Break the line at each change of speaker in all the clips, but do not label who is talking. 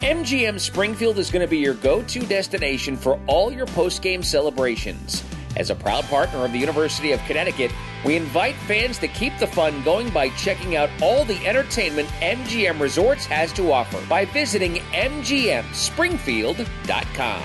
MGM Springfield is going to be your go-to destination for all your post-game celebrations. As a proud partner of the University of Connecticut, we invite fans to keep the fun going by checking out all the entertainment MGM Resorts has to offer by visiting mgmspringfield.com.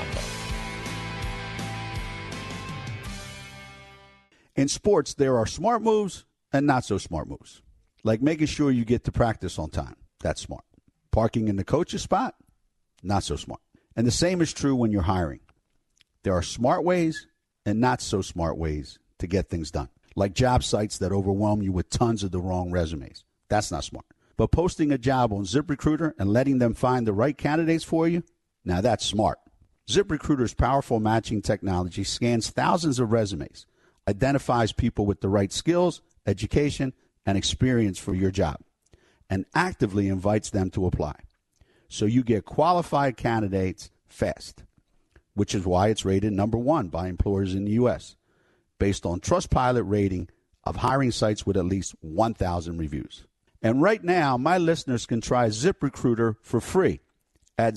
In sports, there are smart moves and not so smart moves, like making sure you get to practice on time. That's smart. Parking in the coach's spot, not so smart. And the same is true when you're hiring. There are smart ways and not so smart ways to get things done, like job sites that overwhelm you with tons of the wrong resumes. That's not smart. But posting a job on ZipRecruiter and letting them find the right candidates for you, now that's smart. ZipRecruiter's powerful matching technology scans thousands of resumes, identifies people with the right skills, education, and experience for your job, and actively invites them to apply. So you get qualified candidates fast, which is why it's rated number 1 by employers in the U.S., based on Trustpilot rating of hiring sites with at least 1,000 reviews. And right now, my listeners can try ZipRecruiter for free at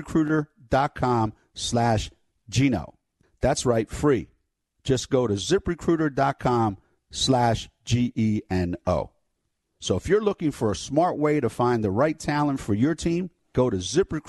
ZipRecruiter.com/Gino. That's right, free. Just go to ZipRecruiter.com/GENO. So if you're looking for a smart way to find the right talent for your team, go to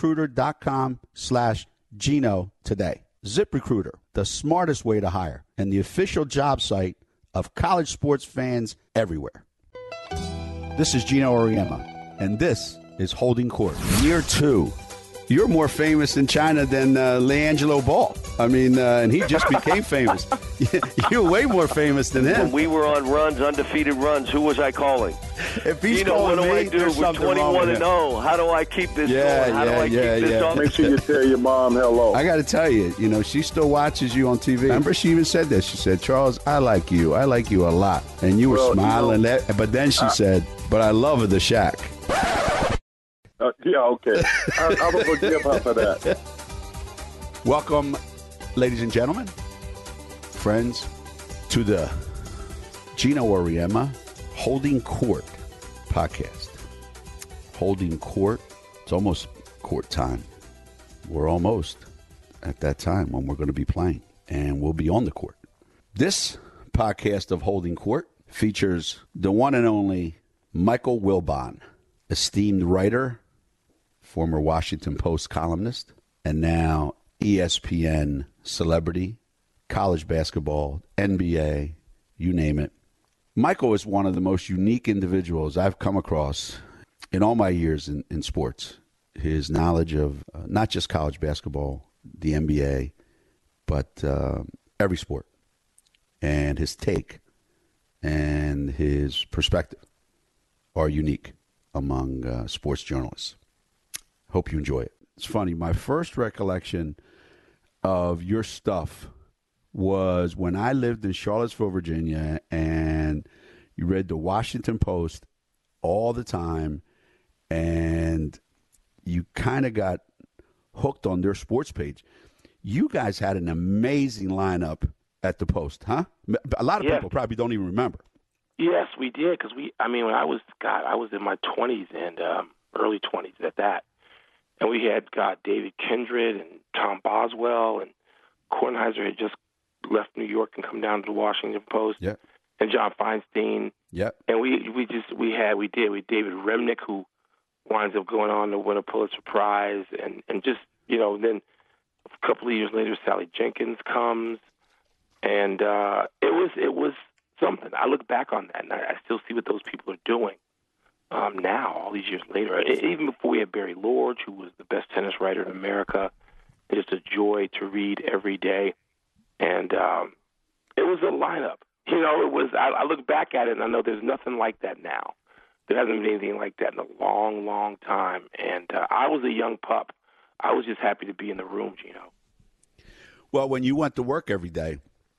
ZipRecruiter.com/Gino today. ZipRecruiter, the smartest way to hire, and the official job site of college sports fans everywhere. This is Gino Auriemma, and this is Holding Court. Year 2. You're more famous in China than LeAngelo Ball. I mean, and he just became famous. You're way more famous than him.
When we were on runs, undefeated runs, who was I calling?
If he's
you know,
calling
what do
me,
I do?
there's
We're
something wrong
21
with
and
him.
0. How do I keep this going? How do I keep this on?
Make sure you tell your mom hello.
I got to tell you, you know, she still watches you on TV. Remember, she even said this. She said, Charles, I like you. I like you a lot. And you were smiling. But then she said, but I love the Shaq.
Yeah, okay. I will forgive her for that.
Welcome, ladies and gentlemen, friends, to the Gino Auriemma Holding Court podcast. Holding Court. It's almost court time. We're almost at that time when we're going to be playing, and we'll be on the court. This podcast of Holding Court features the one and only Michael Wilbon, esteemed writer, former Washington Post columnist, and now ESPN celebrity, college basketball, NBA, you name it. Michael is one of the most unique individuals I've come across in all my years in sports. His knowledge of not just college basketball, the NBA, but every sport, and his take and his perspective are unique among sports journalists. Hope you enjoy it. It's funny. My first recollection of your stuff was when I lived in Charlottesville, Virginia, and you read the Washington Post all the time, and you kind of got hooked on their sports page. You guys had an amazing lineup at the Post, huh? A lot of people probably don't even remember.
Yes, we did, because when I was in my 20s and early 20s at that. And we had David Kindred and Tom Boswell, and Kornheiser had just left New York and come down to the Washington Post.
Yeah.
And John Feinstein.
Yeah.
And we had David Remnick, who winds up going on to win a Pulitzer Prize, and just, you know, then a couple of years later Sally Jenkins comes, and it was something. I look back on that and I still see what those people are doing. Now, all these years later, even before we had Barry Lorge, who was the best tennis writer in America, just a joy to read every day. And it was a lineup. You know, it was. I look back at it and I know there's nothing like that now. There hasn't been anything like that in a long, long time. And I was a young pup. I was just happy to be in the room, Gino.
Well, when you went to work every day,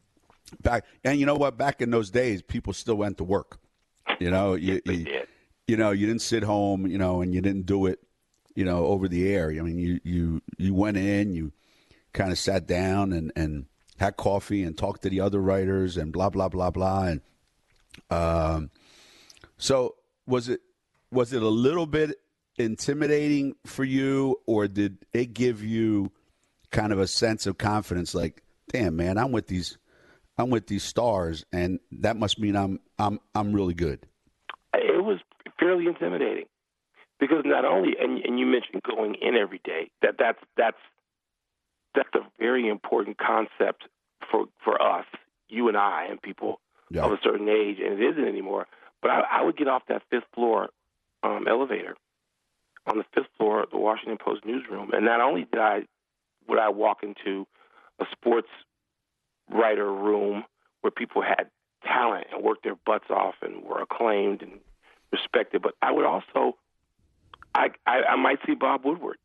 and you know what? Back in those days, people still went to work. You know, you didn't sit home, you know, and you didn't do it, you know, over the air. I mean, you went in, you kind of sat down and had coffee and talked to the other writers and blah, blah, blah, blah. And so was it a little bit intimidating for you, or did it give you kind of a sense of confidence? Like, damn, man, I'm with these stars, and that must mean I'm really good.
It was fairly intimidating because not only, and you mentioned going in every day, that's a very important concept for us, you and I, and people of a certain age, and it isn't anymore. But I would get off that fifth floor elevator on the fifth floor of the Washington Post newsroom, and not only would I walk into a sports writer room where people had talent and worked their butts off and were acclaimed and respected, but I would also, I might see Bob Woodward.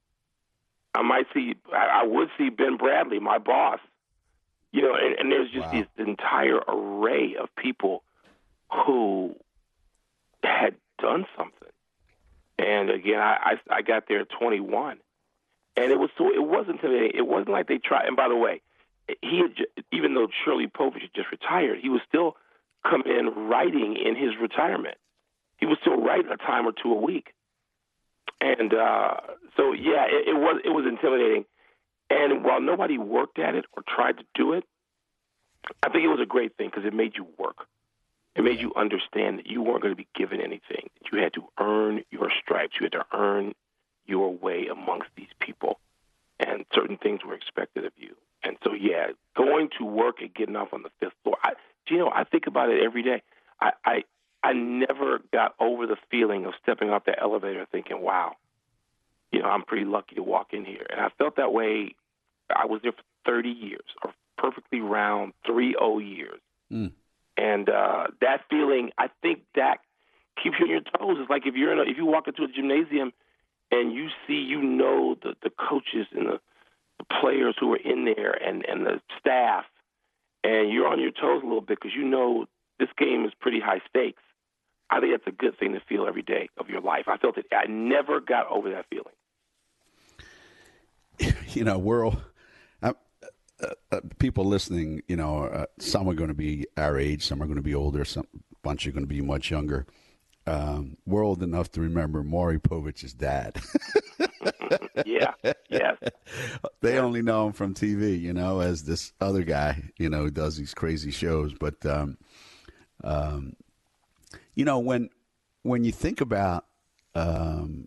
I would see Ben Bradley, my boss. And there's just this entire array of people who had done something. And again, I got there at 21, and it wasn't intimidating. It wasn't like they tried. And by the way, even though Shirley Povich had just retired, he was still coming in writing in his retirement. He was still writing a time or two a week. And so, yeah, it was intimidating. And while nobody worked at it or tried to do it, I think it was a great thing because it made you work. It made you understand that you weren't going to be given anything. That you had to earn your stripes. You had to earn your way amongst these people. And certain things were expected of you. And so, yeah, going to work and getting off on the fifth floor. I think about it every day. I never got over the feeling of stepping off that elevator thinking, wow, I'm pretty lucky to walk in here. And I felt that way. I was there for 30 years, or perfectly round 30 years. Mm. And that feeling, I think that keeps you on your toes. It's like if you walk into a gymnasium and you see, the coaches and the players who are in there and the staff, and you're on your toes a little bit because this game is pretty high stakes. I think that's a good thing to feel every day of your life. I felt it. I never got over that feeling.
We're all, people listening, some are going to be our age, some are going to be older, a bunch are going to be much younger. We're old enough to remember Maury Povich's dad.
Yeah, yes.
They only know him from TV, as this other guy, who does these crazy shows. But, when you think about the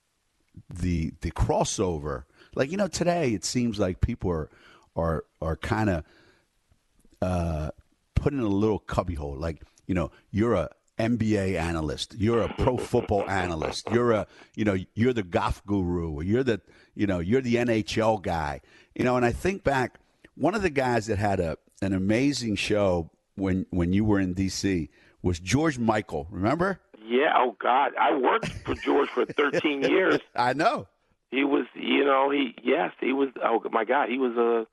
crossover, like, today it seems like people are kind of put in a little cubbyhole. Like, you're a NBA analyst, you're a pro football analyst, you're the golf guru, or you're the NHL guy, and I think back, one of the guys that had an amazing show when you were in DC was George Michael. Remember?
Yeah. Oh God, I worked for George for 13 years.
I know.
He was, he was. Oh my God, he was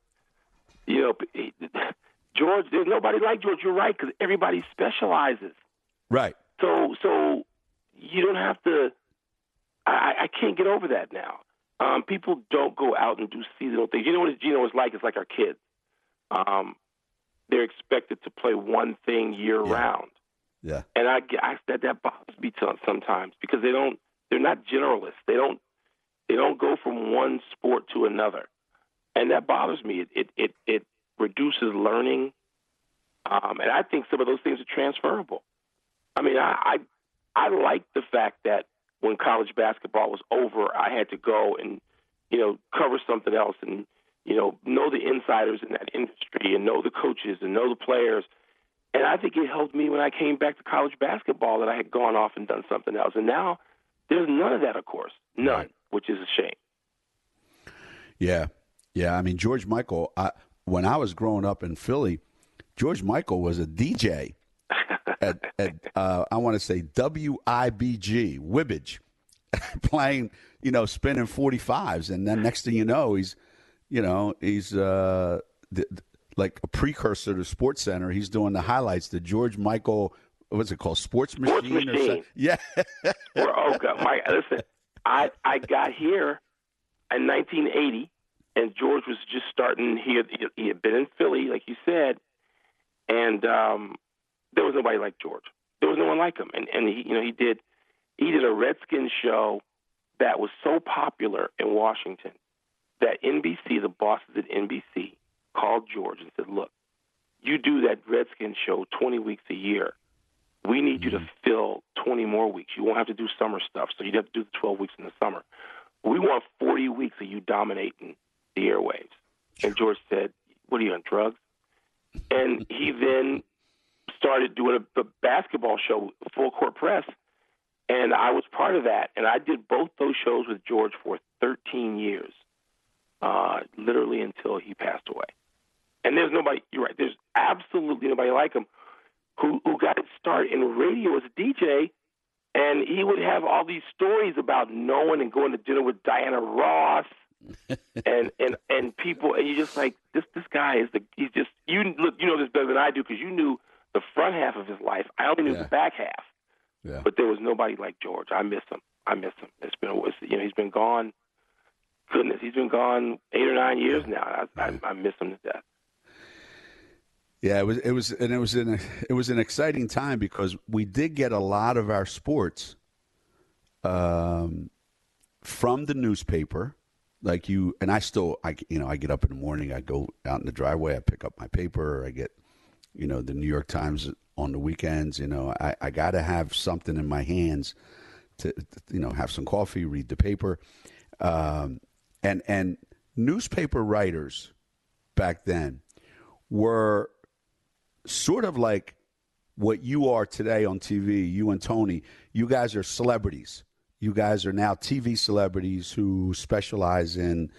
George. There's nobody like George. You're right, because everybody specializes.
Right.
So you don't have to. I can't get over that now. People don't go out and do seasonal things. You know what Gino is like? It's like our kids. They're expected to play one thing year round.
Yeah.
And that bothers me sometimes because they're not generalists. They don't go from one sport to another. And that bothers me. It reduces learning. And I think some of those things are transferable. I mean, I like the fact that when college basketball was over, I had to go and, cover something else and, know the insiders in that industry and know the coaches and know the players. And I think it helped me when I came back to college basketball that I had gone off and done something else. And now there's none of that, of course. None, right. Which is a shame.
Yeah. Yeah. I mean, George Michael, when I was growing up in Philly, George Michael was a DJ at I want to say WIBG, playing, spinning 45s. And then next thing you know, he's like a precursor to Sports Center. He's doing the highlights, the George Michael, what's it called? Sports Machine. Or something? Yeah.
Listen, I got here in 1980, and George was just starting here. He had been in Philly, like you said, and there was nobody like George. There was no one like him, and he did a Redskins show that was so popular in Washington that NBC, the bosses at NBC, called George and said, look, you do that Redskins show 20 weeks a year. We need you to fill 20 more weeks. You won't have to do summer stuff, so you'd have to do the 12 weeks in the summer. We want 40 weeks of you dominating the airwaves. And George said, what are you, on drugs? And he then started doing a basketball show, Full Court Press, and I was part of that. And I did both those shows with George for 13 years, literally until he passed away. And there's nobody, you're right, there's absolutely nobody like him who got his start in radio as a DJ, and he would have all these stories about knowing and going to dinner with Diana Ross and people, and you're just like, this guy is he's just, you know this better than I do because you knew the front half of his life. I only knew the back half. Yeah. But there was nobody like George. I miss him. He's been gone. Goodness, he's been gone 8 or 9 years now. I miss him to death.
Yeah, it was an exciting time because we did get a lot of our sports from the newspaper, like you and I. I get up in the morning, I go out in the driveway, I pick up my paper, I get, the New York Times on the weekends. I got to have something in my hands to have some coffee, read the paper, and newspaper writers back then were sort of like what you are today on TV. You and Tony, you guys are celebrities. You guys are now TV celebrities who specialize in,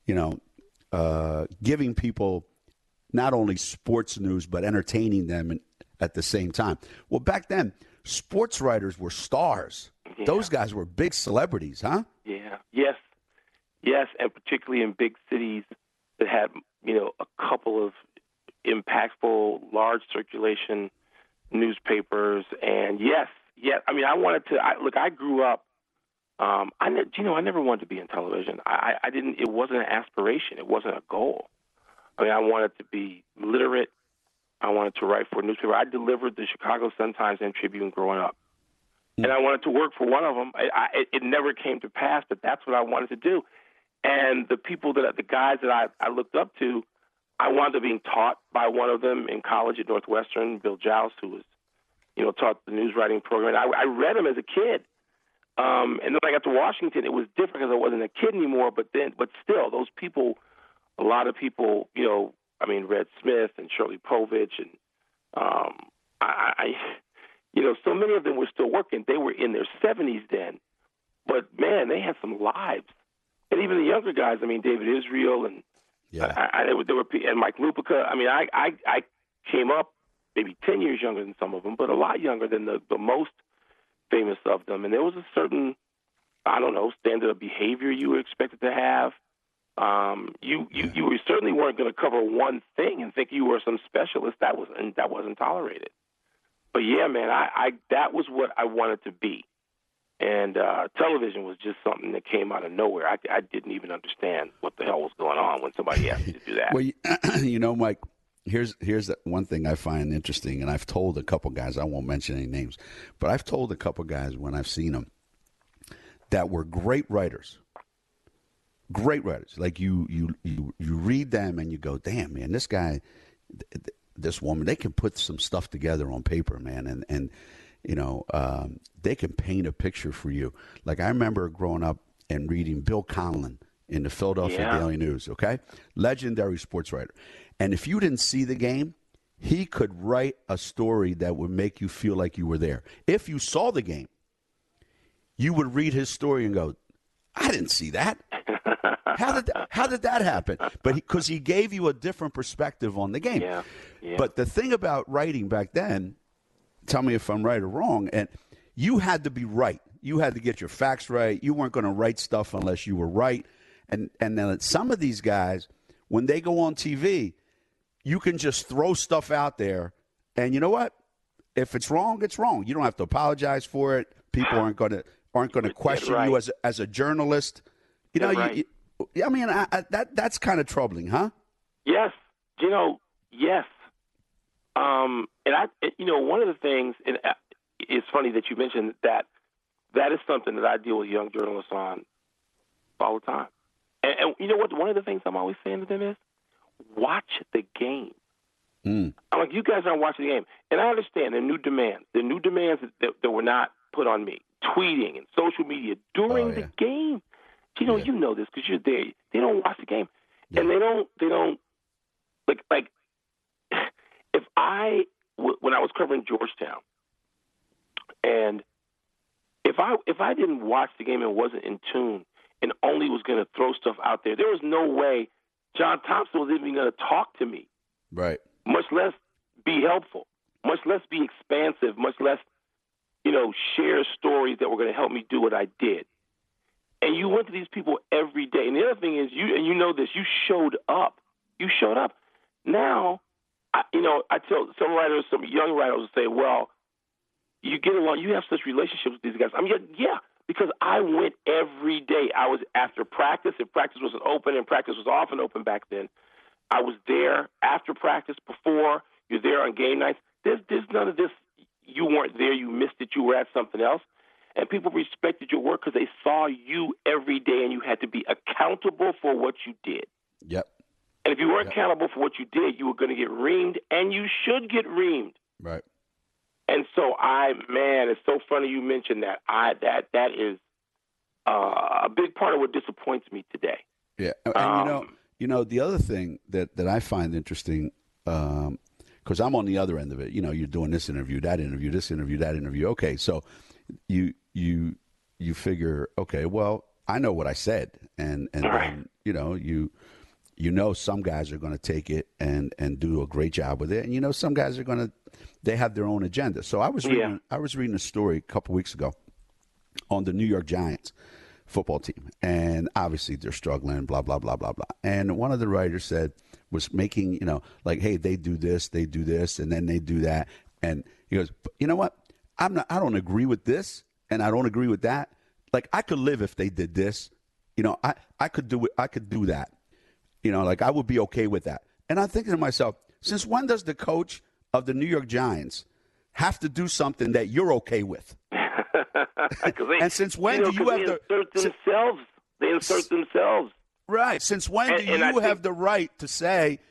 giving people not only sports news, but entertaining them at the same time. Well, back then, sports writers were stars. Yeah. Those guys were big celebrities, huh?
Yeah. Yes, and particularly in big cities that had, a couple of impactful, large circulation newspapers. And yes. I mean, I grew up, I never wanted to be in television. I didn't, it wasn't an aspiration. It wasn't a goal. I mean, I wanted to be literate. I wanted to write for a newspaper. I delivered the Chicago Sun-Times and Tribune growing up. And I wanted to work for one of them. It never came to pass, but that's what I wanted to do. And the guys that I looked up to, I wound up being taught by one of them in college at Northwestern, Bill Joust, who was, taught the news writing program. And I read him as a kid. And then when I got to Washington, it was different because I wasn't a kid anymore. But still, those people, a lot of people, Red Smith and Shirley Povich, and so many of them were still working. They were in their 70s then. But, man, they had some lives. And even the younger guys, David Israel and and Mike Lupica. I came up maybe 10 years younger than some of them, but a lot younger than the most famous of them. And there was a certain, standard of behavior you were expected to have. You certainly weren't going to cover one thing and think you were some specialist. That wasn't tolerated. But yeah, man, that was what I wanted to be. And television was just something that came out of nowhere. I didn't even understand what the hell was going on when somebody asked me to do that.
Well, Mike, here's one thing I find interesting, and I've told a couple guys, I won't mention any names, but I've told a couple guys when I've seen them that were great writers. Great writers. Like you read them and you go, damn, man, this guy, this woman, they can put some stuff together on paper, man, and they can paint a picture for you. Like I remember growing up and reading Bill Conlon in the Philadelphia Daily News, okay? Legendary sports writer. And if you didn't see the game, he could write a story that would make you feel like you were there. If you saw the game, you would read his story and go, I didn't see that. How did that happen? But because he gave you a different perspective on the game.
Yeah.
But the thing about writing back then, tell me if I'm right or wrong, and you had to be right. You had to get your facts right. You weren't going to write stuff unless you were right. And then some of these guys, when they go on TV, you can just throw stuff out there, and you know what? If it's wrong, it's wrong. You don't have to apologize for it. People aren't going to question you as a journalist. That's kind of troubling, huh?
Yes. Yes. And one of the things, and it's funny that you mentioned that that is something that I deal with young journalists on all the time. And you know what? One of the things I'm always saying to them is, watch the game. I'm like, you guys aren't watching the game. And I understand the new demands that were not put on me, tweeting and social media during the game. You know this because you're there. They don't watch the game. Yeah. And they don't, like if when I was covering Georgetown, and if I didn't watch the game and wasn't in tune and only was going to throw stuff out there was no way John Thompson was even going to talk to me.
Right.
Much less be helpful, much less be expansive, much less, share stories that were going to help me do what I did. And you went to these people every day. And the other thing is, you know this, you showed up. You showed up. Now, I tell some writers, some young writers say, well, you get along, you have such relationships with these guys. I mean, yeah, because I went every day. I was after practice. If practice wasn't open, and practice was often open back then, I was there after practice, before. You're there on game nights. There's none of this, you weren't there, you missed it, you were at something else. And people respected your work because they saw you every day, and you had to be accountable for what you did.
Yep.
And if you weren't accountable for what you did, you were going to get reamed, and you should get reamed.
Right.
And so it's so funny you mentioned that. That is a big part of what disappoints me today.
Yeah. And the other thing that I find interesting, because I'm on the other end of it. You're doing this interview, that interview, this interview, that interview. Okay, so you figure, okay, well, I know what I said, and then some guys are going to take it and do a great job with it, and some guys are they have their own agenda. So I was reading a story a couple weeks ago on the New York Giants football team, and obviously they're struggling, blah blah blah blah blah. And one of the writers was making hey, they do this, and then they do that, and he goes, you know what? I don't agree with this, and I don't agree with that. Like, I could live if they did this, I could do it. I could do that. I would be okay with that. And I'm thinking to myself, since when does the coach of the New York Giants have to do something that you're okay with? And since when do you have
They insert themselves.
Right. Since when do you have the right to say,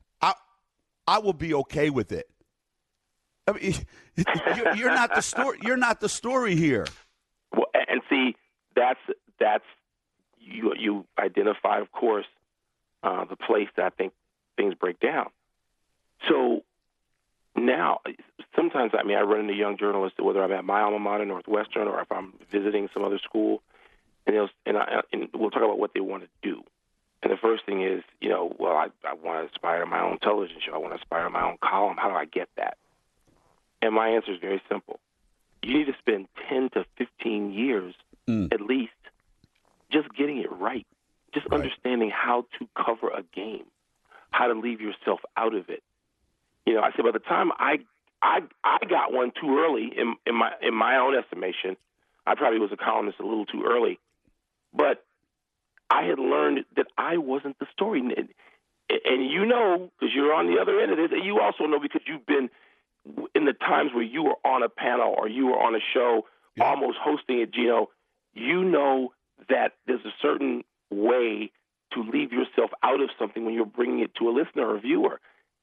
I will be okay with it? I mean, you're not the story. You're not the story here.
Well, and see, that's you identify, of course, the place that I think things break down. So now, sometimes, I run into young journalists, whether I'm at my alma mater, Northwestern, or if I'm visiting some other school, and we'll talk about what they want to do. And the first thing is, I want to aspire to my own television show. I want to aspire to my own column. How do I get that? And my answer is very simple. You need to spend 10 to 15 years at least just getting it right, just understanding how to cover a game, how to leave yourself out of it. I said by the time I got one too early in my own estimation, I probably was a columnist a little too early, but I had learned that I wasn't the story. And because you're on the other end of this, and you also know because you've been in the times where you were on a panel or you were on a show, almost hosting it, Gino, you know that there's a certain way to leave yourself out of something when you're bringing it to a listener or viewer.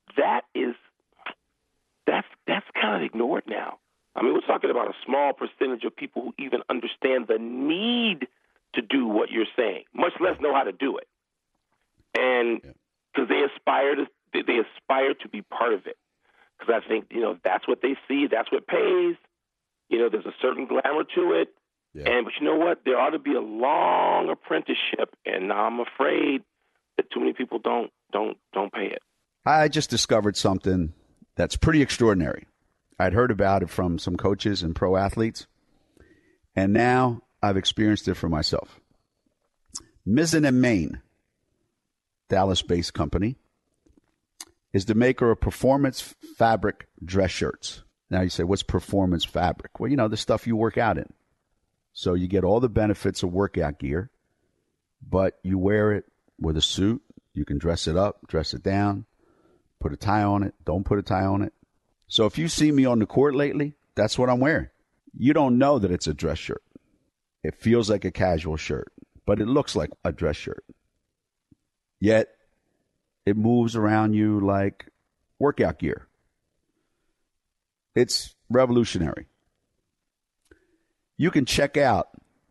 That's kind of ignored now. We're talking about a small percentage of people who even understand the need to do what you're saying, much less know how to do it. And because they aspire to be part of it. Because I think, that's what they see. That's what pays. There's a certain glamour to it. Yeah. But you know what? There ought to be a long apprenticeship, and I'm afraid that too many people don't pay it.
I just discovered something that's pretty extraordinary. I'd heard about it from some coaches and pro athletes, and now I've experienced it for myself. Mizzen & Main, Dallas-based company, is the maker of performance fabric dress shirts. Now you say, what's performance fabric? Well, the stuff you work out in. So you get all the benefits of workout gear, but you wear it with a suit. You can dress it up, dress it down, put a tie on it, don't put a tie on it. So if you see me on the court lately, that's what I'm wearing. You don't know that it's a dress shirt. It feels like a casual shirt, but it looks like a dress shirt. Yet, it moves around you like workout gear. It's revolutionary. You can check out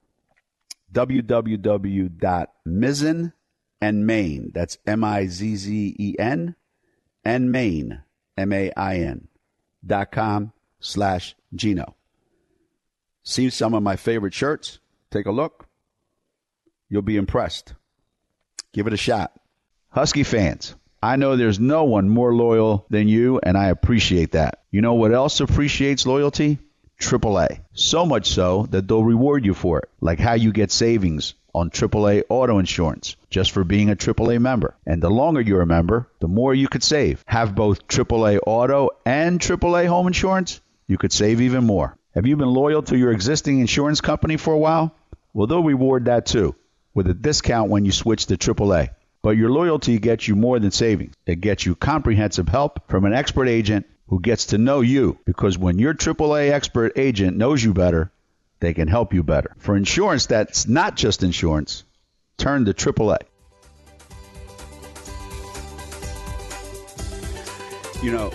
www.mizzen and Main. That's MIZZEN and Main, MAIN.com/Gino. See some of my favorite shirts. Take a look. You'll be impressed. Give it a shot. Husky fans, I know there's no one more loyal than you, and I appreciate that. You know what else appreciates loyalty? AAA. So much so that they'll reward you for it, like how you get savings on AAA auto insurance just for being a AAA member. And the longer you're a member, the more you could save. Have both AAA auto and AAA home insurance? You could save even more. Have you been loyal to your existing insurance company for a while? Well, they'll reward that too, with a discount when you switch to AAA. But your loyalty gets you more than savings. It gets you comprehensive help from an expert agent who gets to know you, because when your AAA expert agent knows you better, they can help you better. For insurance that's not just insurance, turn to AAA. You know,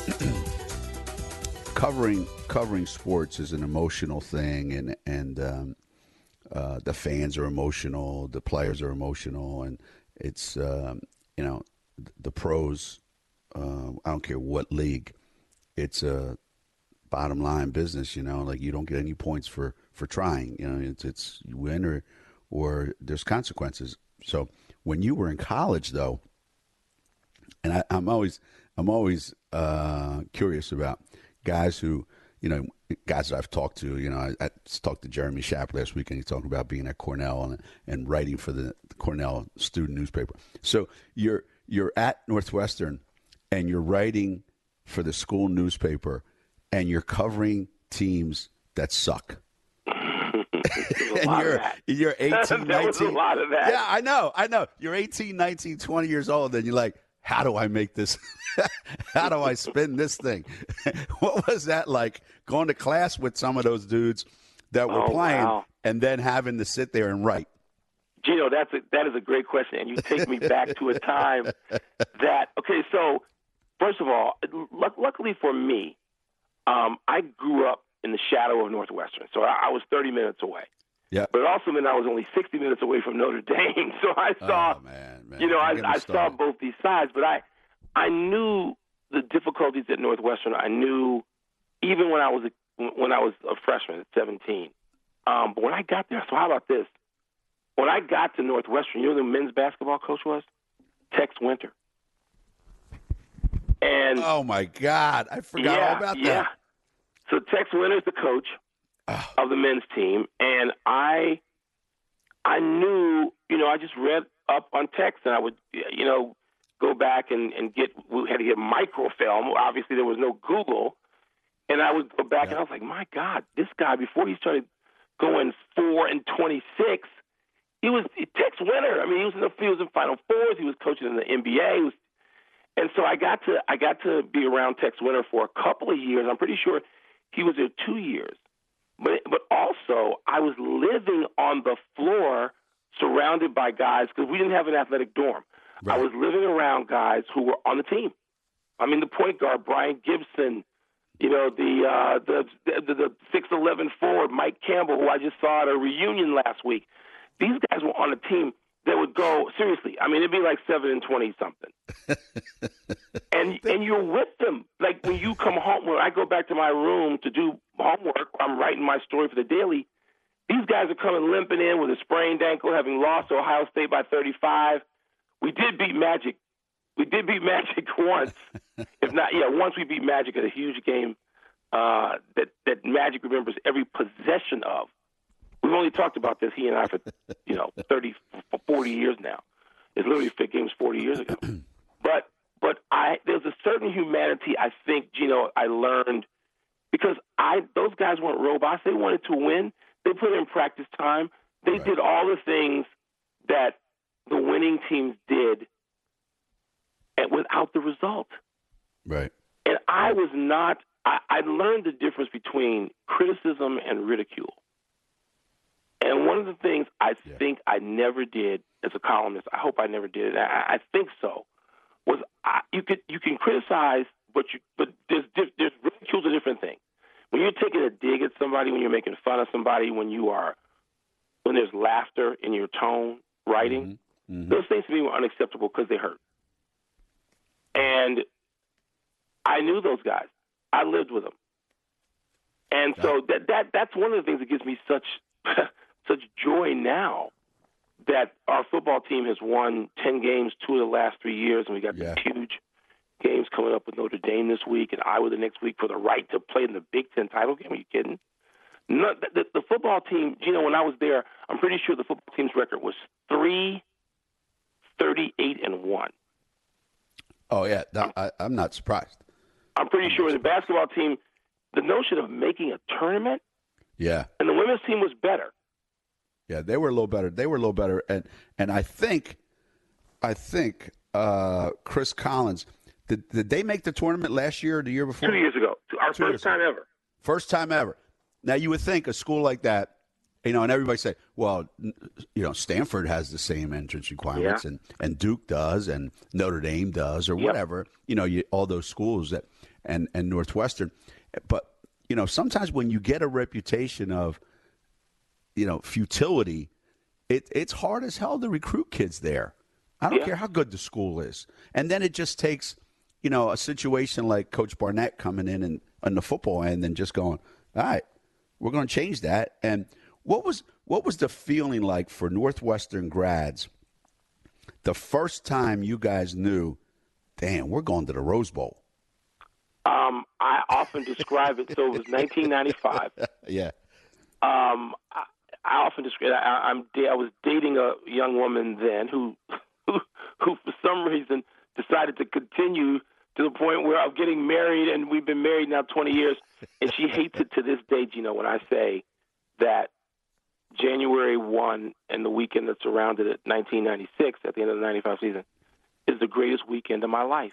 covering sports is an emotional thing, and the fans are emotional, the players are emotional, and it's the pros. I don't care what league. It's a bottom line business, like you don't get any points for trying. It's you win or there's consequences. So when you were in college, though, and I'm always curious about guys who, guys that I've talked to. I talked to Jeremy Schaap last week, and he's talking about being at Cornell and writing for the Cornell student newspaper. So you're at Northwestern, and you're writing for the school newspaper, and you're covering teams that suck. And you're 18, 19.
Was a lot of that.
Yeah, I know. You're 18, 19, 20 years old, and you're like, how do I make this? How do I spin this thing? What was that like, going to class with some of those dudes that were playing and then having to sit there and write?
Gino, that is a great question, and you take me back to a time that – okay, so first of all, luckily for me, I grew up in the shadow of Northwestern, so I was 30 minutes away.
Yeah.
But it also meant I was only 60 minutes away from Notre Dame, so I saw I saw both these sides. But I knew the difficulties at Northwestern. I knew even when I was a freshman at 17. But when I got there, so how about this? When I got to Northwestern, you know who the men's basketball coach was? Tex Winter. And
oh my God, I forgot all about that.
Yeah. So Tex Winter's the coach of the men's team, and I knew, I just read up on Tex, and I would, go back and we had to get microfilm. Obviously, there was no Google, and I would go back, and I was like, my God, this guy, before he started going 4-26, he was Tex Winter. I mean, he was in Final Fours. He was coaching in the NBA. And so I got to be around Tex Winter for a couple of years. I'm pretty sure he was there 2 years. But also, I was living on the floor surrounded by guys, because we didn't have an athletic dorm. Right. I was living around guys who were on the team. I mean, the point guard, Brian Gibson, the 6'11" forward, Mike Campbell, who I just saw at a reunion last week. These guys were on a team that would go, seriously, I mean, it'd be like 7-20-something. and you're with them. Like when you come home, when I go back to my room to do homework, I'm writing my story for the Daily, these guys are coming limping in with a sprained ankle, having lost to Ohio State by 35. We did beat Magic. Once. Once we beat Magic at a huge game that Magic remembers every possession of. We've only talked about this, he and I, for 30, 40 years now. It's literally 50 games 40 years ago. But there's a certain humanity, I think, Gino, I learned, because those guys weren't robots. They wanted to win. They put in practice time. They did all the things that the winning teams did, and without the result.
Right.
And I was not – I learned the difference between criticism and ridicule. And one of the things I think I never did as a columnist, I hope I never did, and I think so, was you can criticize, but there's ridicule's a different thing. When you're taking a dig at somebody, when you're making fun of somebody, when there's laughter in your tone, writing, those things to me were unacceptable because they hurt. And I knew those guys. I lived with them. And so that's one of the things that gives me such joy now that our football team has won 10 games 2 of the last 3 years, and we got these huge games coming up with Notre Dame this week and Iowa the next week for the right to play in the Big Ten title game. Are you kidding? No, the football team, Gino, when I was there, I'm pretty sure the football team's record was 3-38-1.
Oh, yeah. No, I'm not surprised.
I'm pretty sure the basketball team, the notion of making a tournament,
and
the women's team was better.
Yeah, they were a little better. And I think Chris Collins, did they make the tournament last year or the year before?
2 years ago. Our first time ever.
First time ever. Now, you would think a school like that, and everybody say, well, Stanford has the same entrance requirements, and Duke does, and Notre Dame does, or whatever. All those schools and Northwestern. But, sometimes when you get a reputation of, futility, it's hard as hell to recruit kids there. I don't care how good the school is. And then it just takes, a situation like Coach Barnett coming in on the football end and just going, all right, we're going to change that. And what was the feeling like for Northwestern grads the first time you guys knew, damn, we're going to the Rose Bowl?
I often describe it. So it was 1995.
Yeah.
I often describe. I was dating a young woman then who for some reason decided to continue to the point where I'm getting married, and we've been married now 20 years, and she hates it to this day, when I say that January 1 and the weekend that surrounded it, 1996, at the end of the 95 season, is the greatest weekend of my life.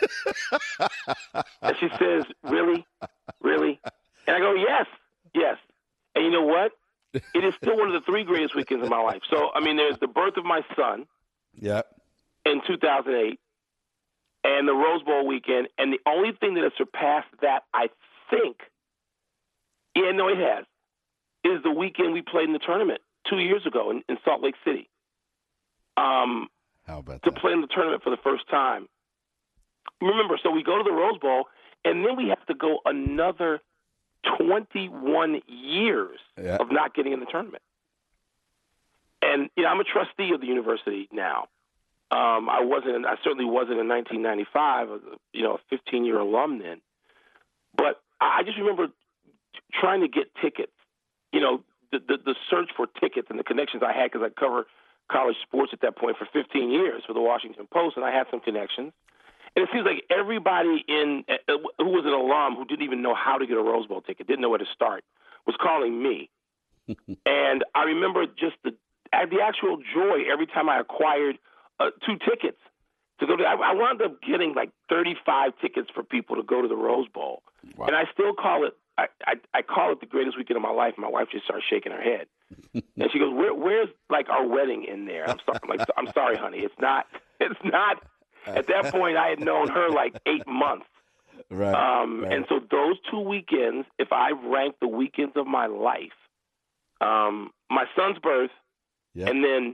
And she says, really? Really? And I go, yes. And you know what? It is still one of the 3 greatest weekends of my life. So, there's the birth of my son in 2008 and the Rose Bowl weekend. And the only thing that has surpassed that, I think, it has, is the weekend we played in the tournament 2 years ago in Salt Lake City.
How about
to
that?
play in the tournament for the first time. Remember, so we go to the Rose Bowl, and then we have to go another 21 years of not getting in the tournament. And I'm a trustee of the university now. I certainly wasn't in 1995, a 15-year alum then. But I just remember trying to get tickets. The search for tickets and the connections I had, because I covered college sports at that point for 15 years for the Washington Post, and I had some connections. And it seems like everybody who was an alum who didn't even know how to get a Rose Bowl ticket, didn't know where to start, was calling me. And I remember just the actual joy every time I acquired 2 tickets to go to. I wound up getting like 35 tickets for people to go to the Rose Bowl. Wow. And I still call it. I call it the greatest weekend of my life. My wife just starts shaking her head, and she goes, "Where's like our wedding in there?" I'm sorry, honey. It's not. At that point, I had known her like 8 months.
Right.
And so those 2 weekends, if I rank the weekends of my life, my son's birth, and then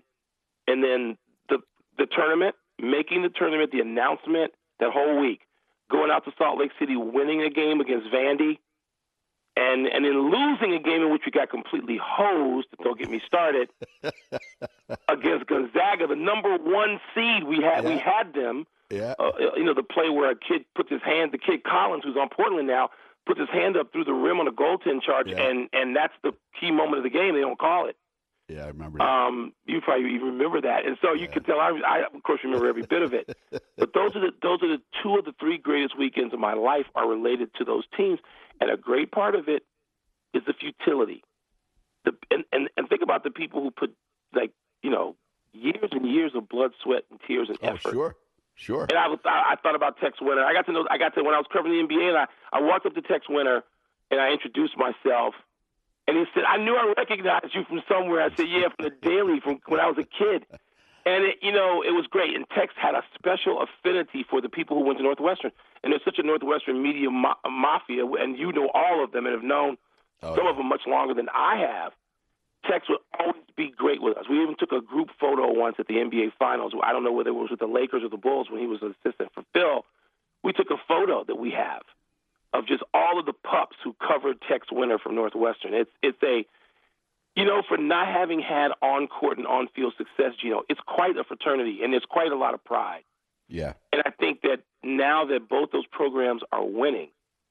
the tournament, making the tournament, the announcement, that whole week, going out to Salt Lake City, winning a game against Vandy, and then losing a game in which we got completely hosed, don't get me started, against Gonzaga, the number 1 seed. We had them. Yeah. The play where a kid puts his hand, the kid Collins, who's on Portland now, puts his hand up through the rim on a goaltend charge, and that's the key moment of the game. They don't call it.
Yeah, I remember that.
You probably even remember that, and so you can tell. I of course remember every bit of it. But those are the 2 of the 3 greatest weekends of my life are related to those teams, and a great part of it is the futility. And think about the people who put years and years of blood, sweat, and tears and effort.
Sure.
And I thought about Tex Winter. I got to when I was covering the NBA, and I walked up to Tex Winter, and I introduced myself. And he said, I knew I recognized you from somewhere. I said, yeah, from the Daily, from when I was a kid. And, it was great. And Tex had a special affinity for the people who went to Northwestern. And there's such a Northwestern media mafia, and you know all of them and have known some of them much longer than I have. Tex would always be great with us. We even took a group photo once at the NBA Finals. I don't know whether it was with the Lakers or the Bulls when he was an assistant for Phil. We took a photo that we have of just all of the pups who covered Tex Winter from Northwestern. It's a, for not having had on-court and on-field success, it's quite a fraternity, and there's quite a lot of pride.
Yeah.
And I think that now that both those programs are winning,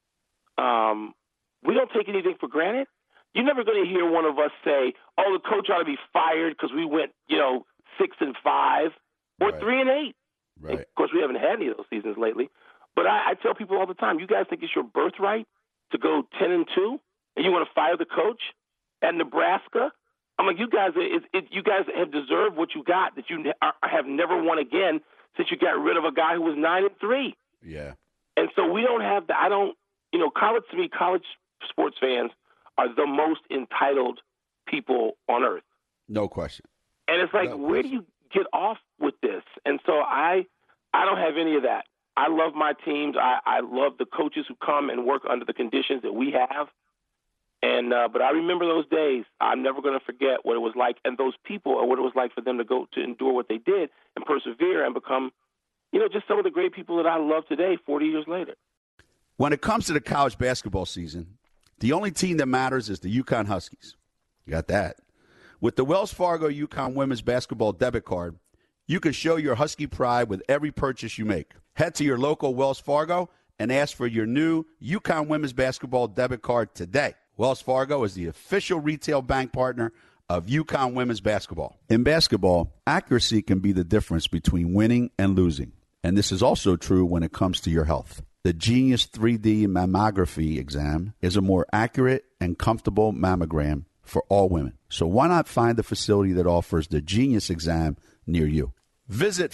we don't take anything for granted. You're never going to hear one of us say, "Oh, the coach ought to be fired because we went, 6-5 or 3-8."
Right.
Of course, we haven't had any of those seasons lately. But I tell people all the time, you guys think it's your birthright to go 10-2, and you want to fire the coach at Nebraska? I'm like, you guys have deserved what you got that you have never won again since you got rid of a guy who was 9-3.
Yeah.
And so we don't have the. College sports fans are the most entitled people on earth.
No question.
And it's like, where do you get off with this? And so I don't have any of that. I love my teams. I love the coaches who come and work under the conditions that we have. And but I remember those days. I'm never going to forget what it was like, and those people, or what it was like for them to go to endure what they did and persevere and become, just some of the great people that I love today, 40 years later.
When it comes to the college basketball season, the only team that matters is the UConn Huskies. You got that. With the Wells Fargo UConn Women's Basketball Debit Card, you can show your Husky pride with every purchase you make. Head to your local Wells Fargo and ask for your new UConn Women's Basketball Debit Card today. Wells Fargo is the official retail bank partner of UConn Women's Basketball. In basketball, accuracy can be the difference between winning and losing. And this is also true when it comes to your health. The Genius 3D mammography exam is a more accurate and comfortable mammogram for all women. So why not find a facility that offers the Genius exam near you? Visit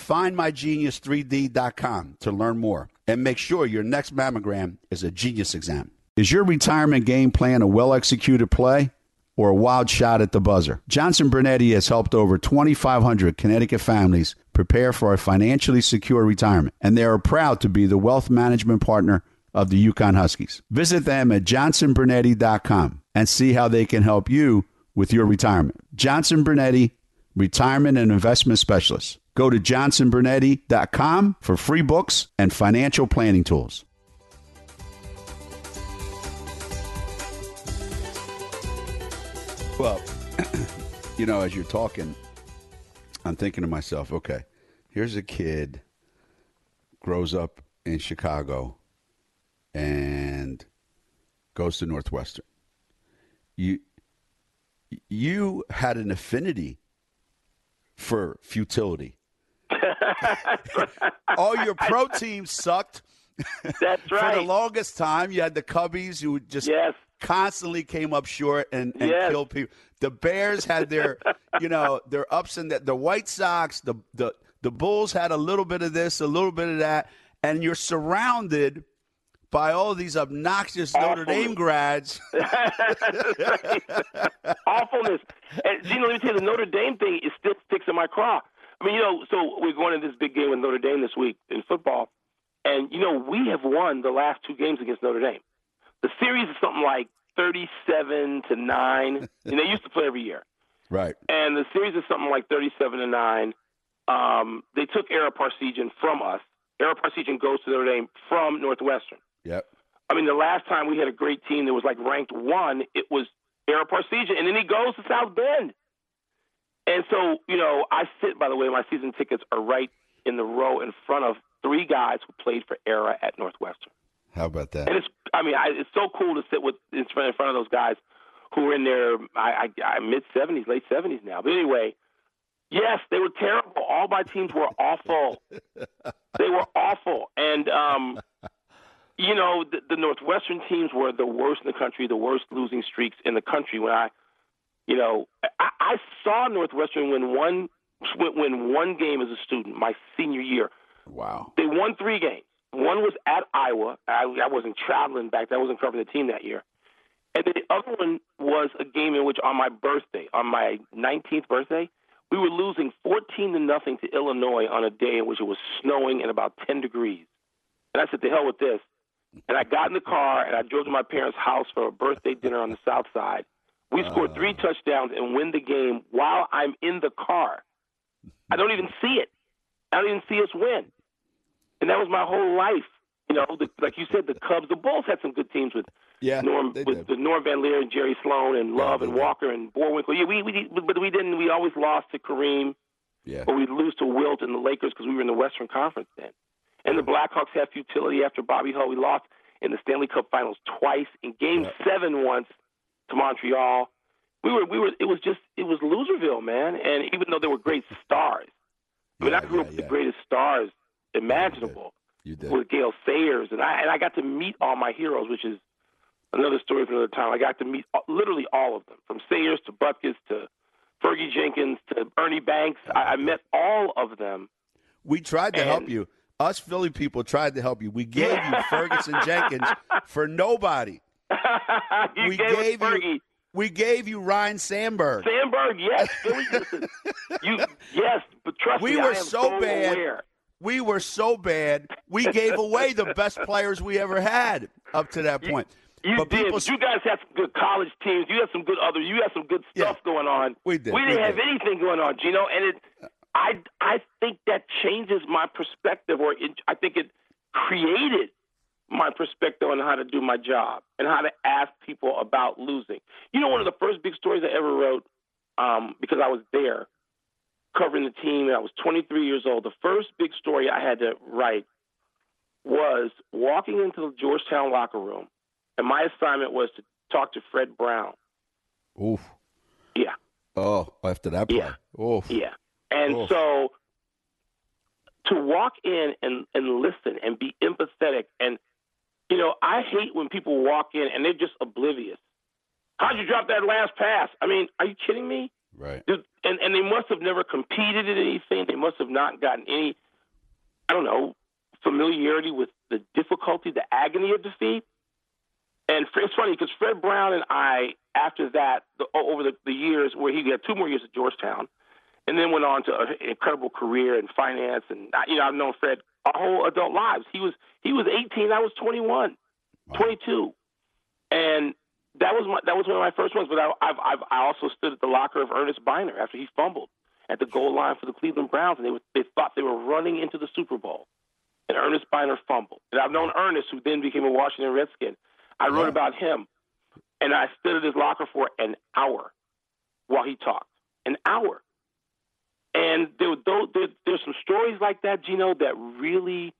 findmygenius3d.com to learn more and make sure your next mammogram is a Genius exam. Is your retirement game plan a well-executed play or a wild shot at the buzzer? Johnson Brunetti has helped over 2,500 Connecticut families prepare for a financially secure retirement, and they are proud to be the wealth management partner of the UConn Huskies. Visit them at johnsonbrunetti.com and see how they can help you with your retirement. Johnson Brunetti, Retirement and Investment Specialist. Go to johnsonbrunetti.com for free books and financial planning tools. Well, as you're talking, I'm thinking to myself, okay, here's a kid, grows up in Chicago, and goes to Northwestern. You had an affinity for futility. All your pro teams sucked.
That's right.
For the longest time, you had the Cubbies who just constantly came up short and killed people. The Bears had their, their ups and the White Sox, the Bulls had a little bit of this, a little bit of that, and you're surrounded by all these obnoxious Notre Dame grads.
Awfulness. And, Gino, let me tell you, the Notre Dame thing, it still sticks in my craw. I mean, so we're going to this big game with Notre Dame this week in football, and, we have won the last two games against Notre Dame. The series is something like 37-9, and they used to play every year.
Right.
And the series is something like 37-9. They took Ara Parseghian from us. Ara Parseghian goes to Notre Dame from Northwestern.
Yep.
I mean, the last time we had a great team that was like ranked 1, it was Ara Parseghian, and then he goes to South Bend. And so, I sit, by the way, my season tickets are right in the row in front of 3 guys who played for Ara at Northwestern.
How about that?
And it's so cool to sit in front of those guys who are in their mid-70s, late 70s now. But anyway, yes, they were terrible. All my teams were awful. They were awful. And, the Northwestern teams were the worst in the country, the worst losing streaks in the country. When I saw Northwestern win one game as a student my senior year.
Wow.
They won 3 games. One was at Iowa. I wasn't traveling back then. I wasn't covering the team that year. And then the other one was a game in which on my birthday, on my 19th birthday, we were losing 14-0 to Illinois on a day in which it was snowing and about 10 degrees. And I said, to hell with this. And I got in the car, and I drove to my parents' house for a birthday dinner on the South Side. We scored 3 touchdowns and win the game while I'm in the car. I don't even see it. I don't even see us win. And that was my whole life. You know, like you said, the Cubs, the Bulls had some good teams with Norm Van Leer and Jerry Sloan and Love and Walker and Boerwinkle. Yeah, but we didn't. We always lost to Kareem.
Yeah.
Or we'd lose to Wilt and the Lakers because we were in the Western Conference then. And the Blackhawks had futility after Bobby Hull. We lost in the Stanley Cup Finals twice. In Game 7 once to Montreal. It was Loserville, man. And even though there were great stars, I mean, I grew up with the greatest stars imaginable.
You did.
With Gale Sayers, and I got to meet all my heroes, which is another story for another time. I got to meet literally all of them, from Sayers to Butkus to Fergie Jenkins to Ernie Banks. I met all of them.
We tried to help you. Us Philly people tried to help you. We gave you Ferguson Jenkins for nobody. We gave you Ryan Sandberg.
Yes. Philly, listen. Yes, but trust me,
we were
I am
so bad.
aware.
We were so bad, we gave away the best players we ever had up to that point.
You did. You guys had some good college teams. You had some good stuff going on.
We did.
We didn't have anything going on, Gino. And I think that changes my perspective, I think it created my perspective on how to do my job and how to ask people about losing. You know, one of the first big stories I ever wrote, because I was there, covering the team, and I was 23 years old. The first big story I had to write was walking into the Georgetown locker room, and my assignment was to talk to Fred Brown.
Oof.
Yeah.
Oh, after that play.
Yeah.
Oof.
Yeah. And so to walk in and listen and be empathetic, and, you know, I hate when people walk in and they're just oblivious. How'd you drop that last pass? I mean, are you kidding me?
Right.
And they must have never competed in anything. They must have not gotten any, familiarity with the difficulty, the agony of defeat. And it's funny because Fred Brown and I, after that, over the years, where he had 2 more years at Georgetown, and then went on to an incredible career in finance. And, I've known Fred our whole adult lives. He was 18, I was 21, 22. And that was one of my first ones, but I also stood at the locker of Ernest Biner after he fumbled at the goal line for the Cleveland Browns, and they thought they were running into the Super Bowl, and Ernest Biner fumbled. And I've known Ernest, who then became a Washington Redskin. I wrote about him, and I stood at his locker for an hour while he talked. An hour. And there's some stories like that, Gino, that really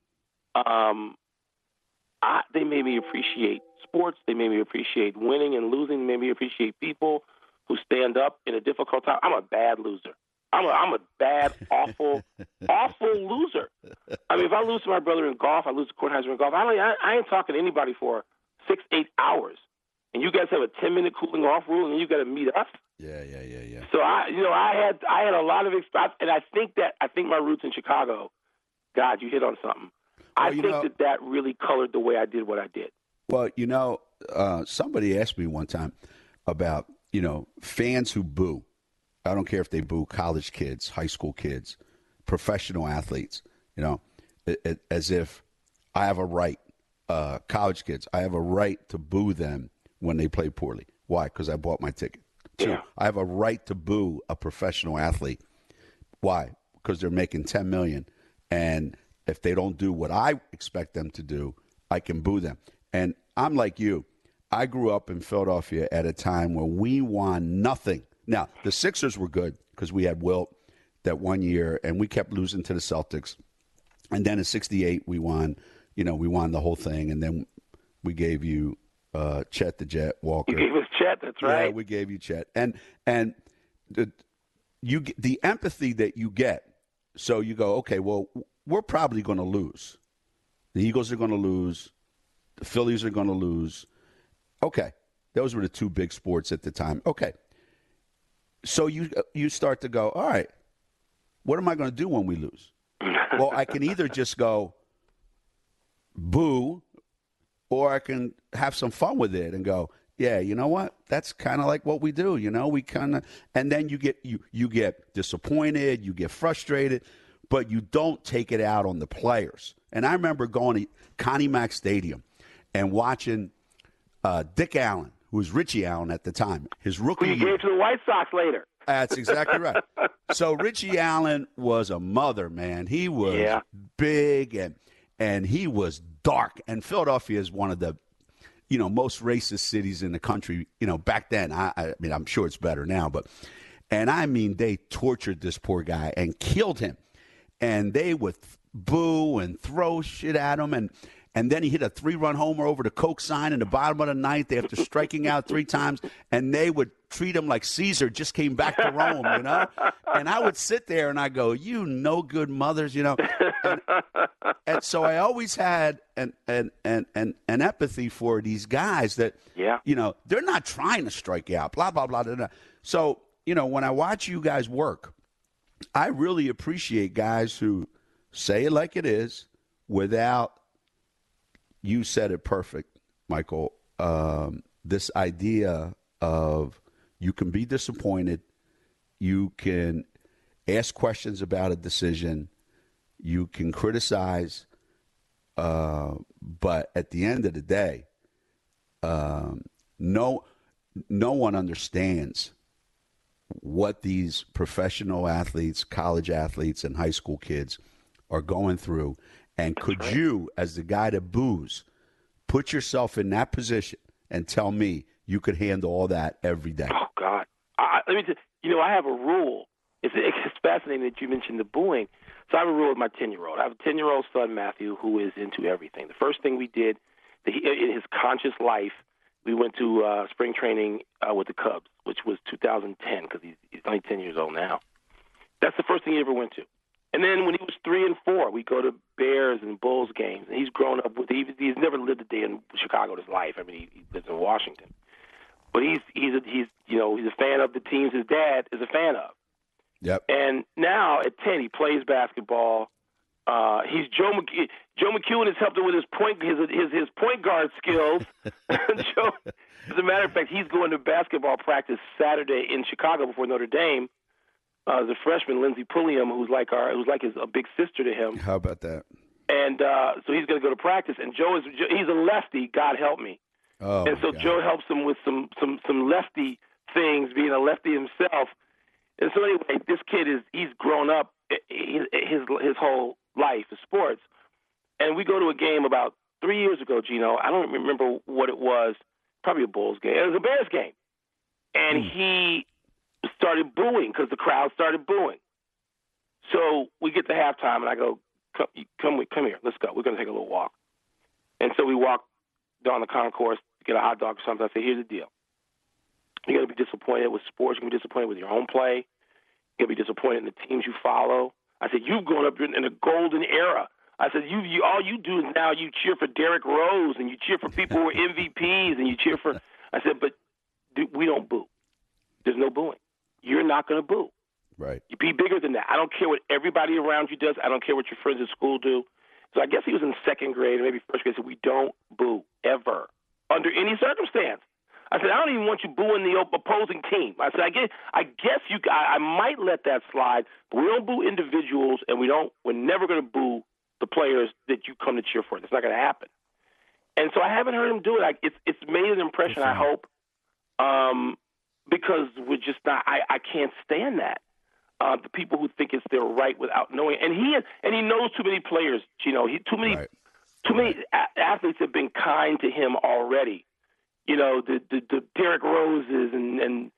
they made me appreciate sports. They made me appreciate winning and losing. They made me appreciate people who stand up in a difficult time. I'm a bad loser. I'm a bad, awful loser. I mean, if I lose to my brother in golf, I lose to Kornheiser in golf, I ain't talking to anybody for 6-8 hours. And you guys have a 10-minute cooling off rule, and you got to meet us.
Yeah.
So I had a lot of experience, and I think my roots in Chicago. God, you hit on something. I think that really colored the way I did what I did.
Well, somebody asked me one time about, fans who boo. I don't care if they boo college kids, high school kids, professional athletes, as if I have a right, college kids, I have a right to boo them when they play poorly. Why? Because I bought my ticket. 2, I have a right to boo a professional athlete. Why? Because they're making $10 million, and if they don't do what I expect them to do, I can boo them. And I'm like you. I grew up in Philadelphia at a time when we won nothing. Now, the Sixers were good because we had Wilt that one year, and we kept losing to the Celtics. And then in '68, we won. We won the whole thing, and then we gave you Chet the Jet Walker.
You gave us Chet, that's right.
Yeah, we gave you Chet. And the empathy that you get, so you go, okay, well, we're probably going to lose. The Eagles are going to lose. The Phillies are going to lose. Okay. Those were the 2 big sports at the time. Okay. So you start to go, all right, what am I going to do when we lose? Well, I can either just go boo, or I can have some fun with it and go, yeah, you know what? That's kind of like what we do. We kind of, and then you get disappointed, you get frustrated, but you don't take it out on the players. And I remember going to Connie Mack Stadium and watching Dick Allen, who was Richie Allen at the time, his rookie year.
Who you gave to the White Sox later.
That's exactly right. So Richie Allen was a mother, man. He was big and he was dark. And Philadelphia is one of the most racist cities in the country. Back then, I mean, I'm sure it's better now, and I mean, they tortured this poor guy and killed him. And they would boo and throw shit at him. And then he hit a 3-run homer over the Coke sign in the bottom of the ninth after striking out 3 times. And they would treat him like Caesar just came back to Rome, And I would sit there and I go, you no good mothers, And so I always had an empathy for these guys that, they're not trying to strike out, blah, blah, blah, blah, blah. So, when I watch you guys work, I really appreciate guys who say it like it is without, you said it perfect, Michael, this idea of you can be disappointed, you can ask questions about a decision, you can criticize, but at the end of the day, no one understands what these professional athletes, college athletes, and high school kids are going through. And could you, as the guy that boos, put yourself in that position and tell me you could handle all that every day?
Oh, God. Let me I have a rule. It's fascinating that you mentioned the booing. So I have a rule with my 10-year-old. I have a 10-year-old son, Matthew, who is into everything. The first thing we did in his conscious life, we went to spring training with the Cubs, which was 2010 because he's only 10 years old now. That's the first thing he ever went to. And then when he was 3 and 4, we go to Bears and Bulls games. And he's grown up with he's never lived a day in Chicago in his life. I mean, he lives in Washington, but he's a fan of the teams his dad is a fan of.
Yep.
And now at 10, he plays basketball. He's Joe McEwen has helped him with his point guard skills. Joe, as a matter of fact, he's going to basketball practice Saturday in Chicago before Notre Dame. The freshman Lindsey Pulliam, who's like a big sister to him.
How about that?
And so he's going to go to practice. And he's a lefty. God help me.
Oh,
and so Joe helps him with some lefty things, being a lefty himself. And so anyway, this kid he's grown up his whole life is sports. And we go to a game about 3 years ago, Gino. I don't remember what it was. Probably a Bulls game. It was a Bears game. And he started booing because the crowd started booing. So we get to halftime, and I go, come here. Let's go. We're going to take a little walk. And so we walk down the concourse to get a hot dog or something. I say, here's the deal. You're going to be disappointed with sports. You're going to be disappointed with your own play. You're going to be disappointed in the teams you follow. I said, you've grown up in a golden era. I said, you all you do is now you cheer for Derrick Rose and you cheer for people who are MVPs and you cheer for – I said, but we don't boo. There's no booing. You're not going to boo.
Right.
You be bigger than that. I don't care what everybody around you does. I don't care what your friends at school do. So I guess he was in second grade or maybe first grade. So we don't boo ever under any circumstance. I said, I don't even want you booing the opposing team. I said, I guess I might let that slide, but we don't boo individuals, and we're never going to boo the players that you come to cheer for. It's not going to happen. And so I haven't heard him do it. It's made an impression, I hope, because we're just not. I can't stand that. The people who think it's their right without knowing, and he knows too many players. Too many athletes have been kind to him already. The Derrick Roses and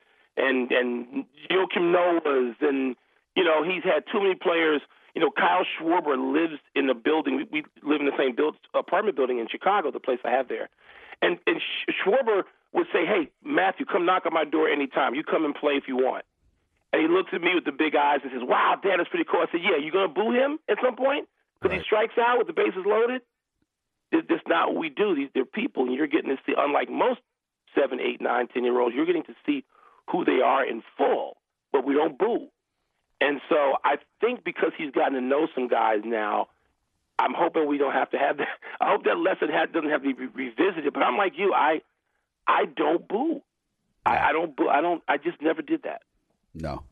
Joakim Noahs, and he's had too many players. Kyle Schwarber lives in the building. We live in the same apartment building in Chicago, the place I have there. And Schwarber would say, "Hey, Matthew, come knock on my door anytime. You come and play if you want." And he looks at me with the big eyes and says, "Wow, Dad, that's pretty cool." I said, "Yeah, you going to boo him at some point because he strikes out with the bases loaded?" That's not what we do. They're people, and you're getting to see, unlike most 7, 8, 9, 10-year-olds, you're getting to see who they are in full, but we don't boo. And so I think because he's gotten to know some guys now, I'm hoping we don't have to have that. I hope that lesson doesn't have to be revisited. But I'm like you. I I don't boo. I don't boo. I just never did that.
No.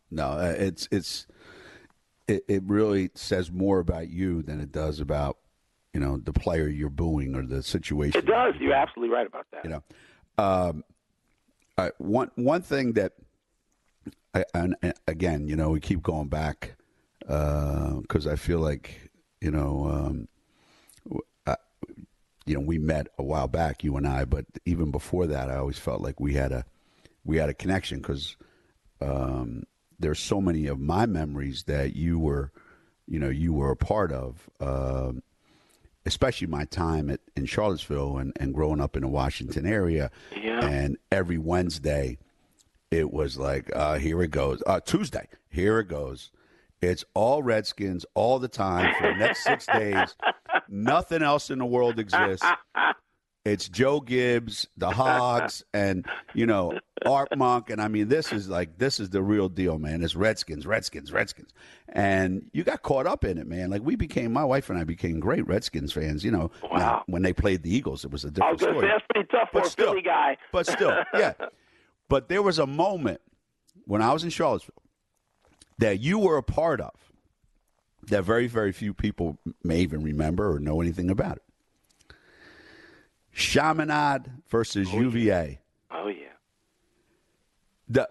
It really says more about you than it does about, the player you're booing or the situation.
It does. You're absolutely right about that.
One thing that, and again, we keep going back because I feel like, we met a while back, you and I, but even before that, I always felt like we had a connection because there's so many of my memories that you were a part of, especially my time in Charlottesville and growing up in the Washington area.
Yeah.
And every Wednesday, it was like, here it goes. Tuesday, here it goes. It's all Redskins all the time for the next 6 days. Nothing else in the world exists. It's Joe Gibbs, the Hogs, and, Art Monk. And, I mean, this is the real deal, man. It's Redskins. And you got caught up in it, man. Like, my wife and I became great Redskins fans,
Wow.
Now, when they played the Eagles, it was a different story.
I was going to say, that's pretty tough for a Philly guy.
But still, yeah. But there was a moment when I was in Charlottesville that you were a part of that very, very few people may even remember or know anything about it. Chaminade versus UVA.
Oh, yeah.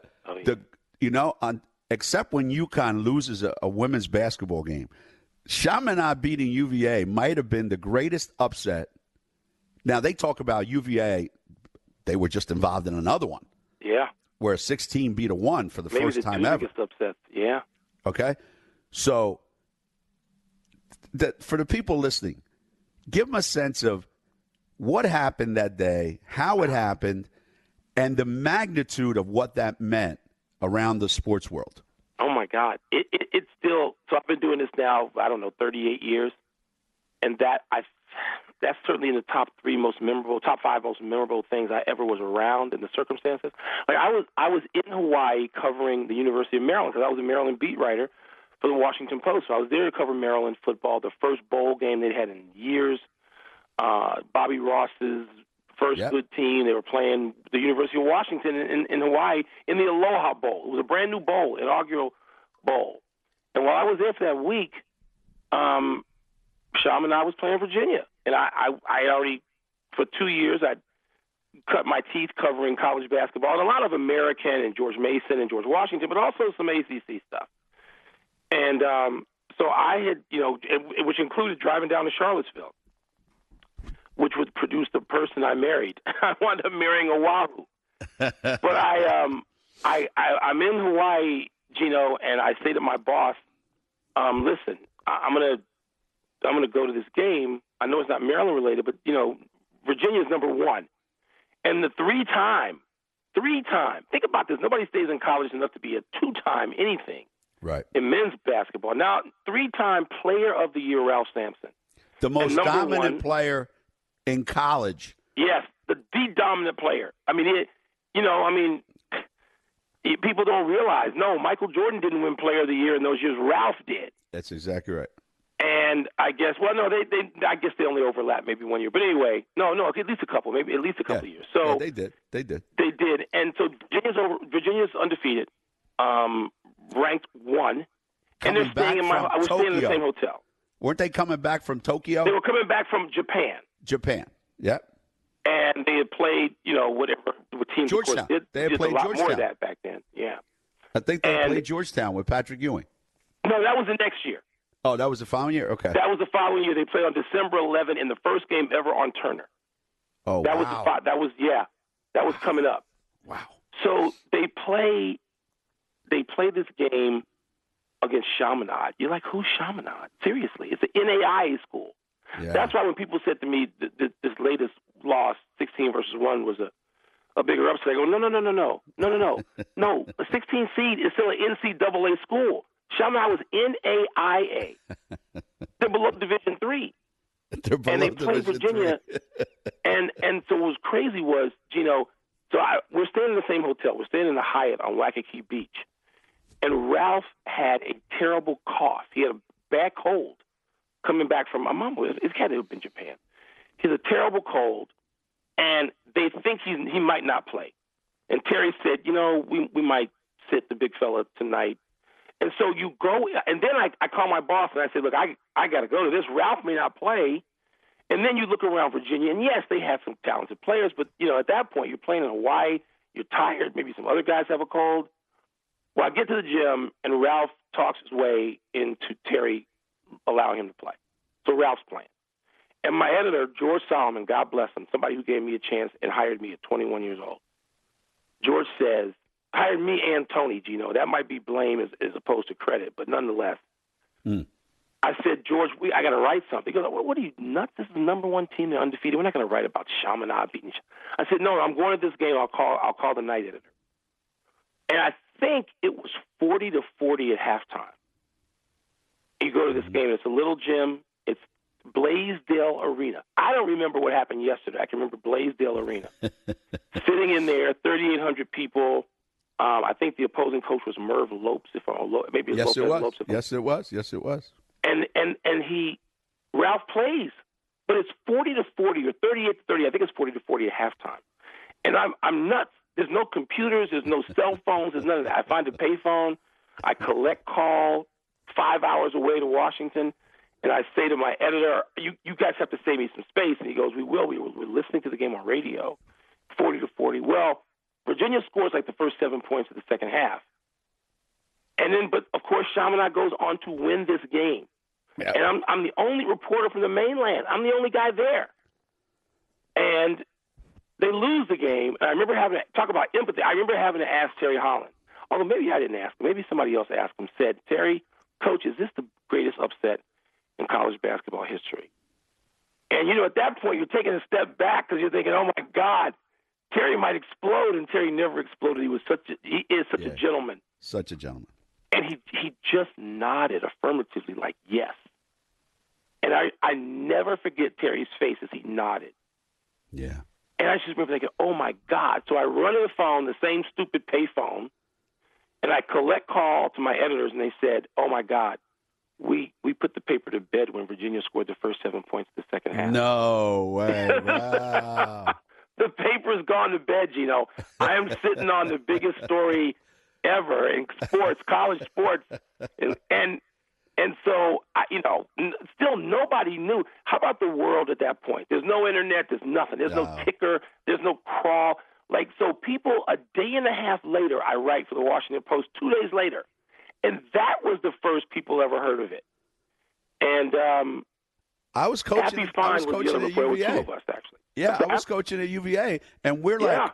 Except when UConn loses a women's basketball game, Chaminade beating UVA might have been the greatest upset. Now, they talk about UVA, they were just involved in another one.
Yeah.
Where a 16 beat a 1 for the first time ever.
Maybe the upset. Yeah.
Okay? So, for the people listening, give them a sense of what happened that day, how it happened, and the magnitude of what that meant around the sports world.
Oh, my God. It's still – so I've been doing this now, 38 years, and that's certainly in the top 5 most memorable things I ever was around in the circumstances. Like I was in Hawaii covering the University of Maryland because I was a Maryland beat writer for the Washington Post. So I was there to cover Maryland football, the first bowl game they'd had in years. Bobby Ross's first good team. They were playing the University of Washington in Hawaii in the Aloha Bowl. It was a brand new bowl, inaugural bowl. And while I was there for that week, Chaminade was playing Virginia. And I already, for 2 years, I'd cut my teeth covering college basketball, and a lot of American and George Mason and George Washington, but also some ACC stuff. And so I had, which included driving down to Charlottesville, which would produce the person I married. I wound up marrying Oahu. But I'm in Hawaii, Gino, and I say to my boss, listen, I'm gonna go to this game. I know it's not Maryland related, but Virginia's number 1. And the three-time, think about this, nobody stays in college enough to be a 2-time anything.
Right.
In men's basketball. Now, 3-time player of the year, Ralph Sampson.
The most dominant player in college.
Yes, the dominant player. I mean, people don't realize, no, Michael Jordan didn't win player of the year in those years. Ralph did.
That's exactly right.
And I guess, I guess they only overlap maybe 1 year. But anyway, no, at least a couple, maybe at least a couple years. So
they did.
They did. And so Virginia's undefeated, ranked 1, and they're staying I was staying in the same hotel.
Weren't they coming back from Tokyo?
They were coming back from Japan.
Yep.
And they had played, whatever teams.
Georgetown.
Of course,
they had
did
played
a lot
Georgetown.
more of that back then. Yeah.
I think they played Georgetown with Patrick Ewing.
No, that was the next year.
Oh, that was the following year? Okay.
That was the following year. They played on December 11 in the first game ever on Turner.
Oh,
that
wow.
That was coming up.
Wow.
So they play this game against Chaminade. You're like, who's Chaminade? Seriously, it's an NAIA school.
Yeah.
That's why when people said to me this latest loss, 16 versus 1, was a bigger upset, I go, no. No, a 16 seed is still an NCAA school. Chaminade was NAIA. They're below Division III. And they played Virginia. and so what was crazy was, we're staying in the same hotel. We're staying in the Hyatt on Waikiki Beach. And Ralph had a terrible cough. He had a bad cold coming back from my mom. It had to have been Japan. He had a terrible cold. and they think he might not play. And Terry said, we might sit the big fella tonight. And so you go, and then I call my boss and I said, look, I got to go to this. Ralph may not play. And then you look around Virginia, and yes, they have some talented players, but, at that point, you're playing in Hawaii, you're tired, maybe some other guys have a cold. Well, I get to the gym, and Ralph talks his way into Terry allowing him to play. So Ralph's playing. And my editor, George Solomon, God bless him, somebody who gave me a chance and hired me at 21 years old. George says, hired me and Tony, Gino. That might be blame as opposed to credit, but nonetheless. I said, George, I got to write something. He goes, what are you, nuts? This is the number one team. They're undefeated. We're not going to write about Chaminade beating. I said, no, I'm going to this game. I'll call the night editor. And I think it was 40-40 at halftime. You go to this game. It's a little gym. It's Blaisdell Arena. I don't remember what happened yesterday. I can remember Blaisdell Arena. Sitting in there, 3,800 people. I think the opposing coach was Merv Lopes. Maybe
yes, it was.
Lopes.
Yes, it was. Yes, it was.
And Ralph plays, but it's 40-40 or 38-30. I think it's 40-40 at halftime. And I'm nuts. There's no computers. There's no cell phones. There's none of that. I find a payphone. I collect call 5 hours away to Washington, and I say to my editor, "You guys have to save me some space." And he goes, "We will. We're listening to the game on radio, 40-40." Well, Virginia scores like the first 7 points of the second half. And then, but of course, Chaminade goes on to win this game. Yep. And I'm the only reporter from the mainland. I'm the only guy there. And they lose the game. And I remember having to talk about empathy. I remember having to ask Terry Holland. Although maybe I didn't ask him. Maybe somebody else asked him, said, Terry, Coach, is this the greatest upset in college basketball history? And, at that point, you're taking a step back because you're thinking, oh, my God, Terry might explode. And Terry never exploded. He is such a gentleman.
Such a gentleman. And
he just nodded affirmatively like, yes. And I never forget Terry's face as he nodded.
Yeah.
And I just remember thinking, oh, my God. So I run to the phone, the same stupid pay phone, and I collect call to my editors, and they said, oh, my God, we put the paper to bed when Virginia scored the first 7 points of the second half.
No way. Wow.
The paper's gone to bed, Gino. I am sitting on the biggest story ever in sports, college sports, and so still nobody knew. How about the world at that point? There's no internet, there's nothing, there's no ticker, there's no crawl. So people, a day and a half later, I write for the Washington Post. 2 days later, and that was the first people ever heard of it. And
I was coaching.
Happy Fine was the other player with two of us, actually.
Yeah, I was coaching at UVA, and we're like,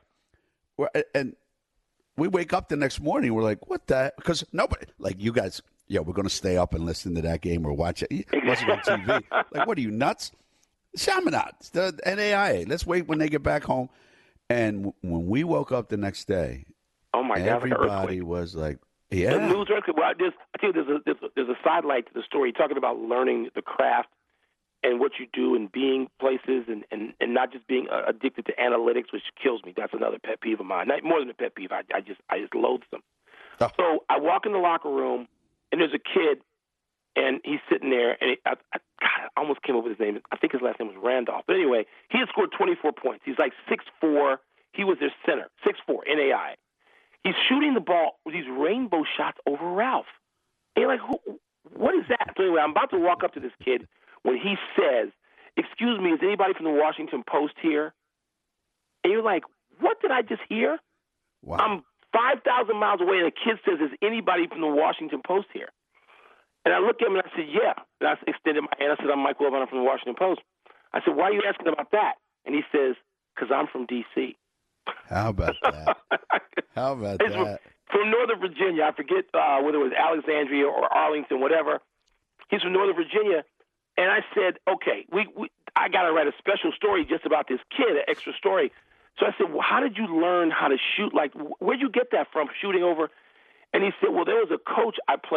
and we wake up the next morning, we're like, what the? Because nobody, like you guys, we're going to stay up and listen to that game or watch it. It wasn't on TV. Like, what are you, nuts? Chaminade, the NAIA. Let's wait when they get back home. And when we woke up the next day,
oh my God,
everybody was like, yeah.
The news earthquake. Well, I tell you, there's a sidelight to the story. Talking about learning the craft and what you do and being places and not just being addicted to analytics, which kills me. That's another pet peeve of mine. Not more than a pet peeve. I just loathe them. Oh. So I walk in the locker room, and there's a kid, and he's sitting there, and I almost came up with his name. I think his last name was Randolph. But anyway, he had scored 24 points. He's like 6'4". He was their center, 6'4", NAI. He's shooting the ball with these rainbow shots over Ralph. And you're like, what is that? So anyway, I'm about to walk up to this kid when he says, excuse me, is anybody from the Washington Post here? And you're like, what did I just hear?
Wow.
I'm 5,000 miles away, and a kid says, is anybody from the Washington Post here? And I looked at him, and I said, yeah. And I extended my hand. I said, I'm Mike Wilbon. I'm from the Washington Post. I said, why are you asking about that? And he says, because I'm from D.C.
How about that? How about that?
From Northern Virginia. I forget whether it was Alexandria or Arlington, whatever. He's from Northern Virginia. And I said, okay, I got to write a special story just about this kid, an extra story. So I said, well, how did you learn how to shoot? Like, where'd you get that from, shooting over? And he said, well, there was a coach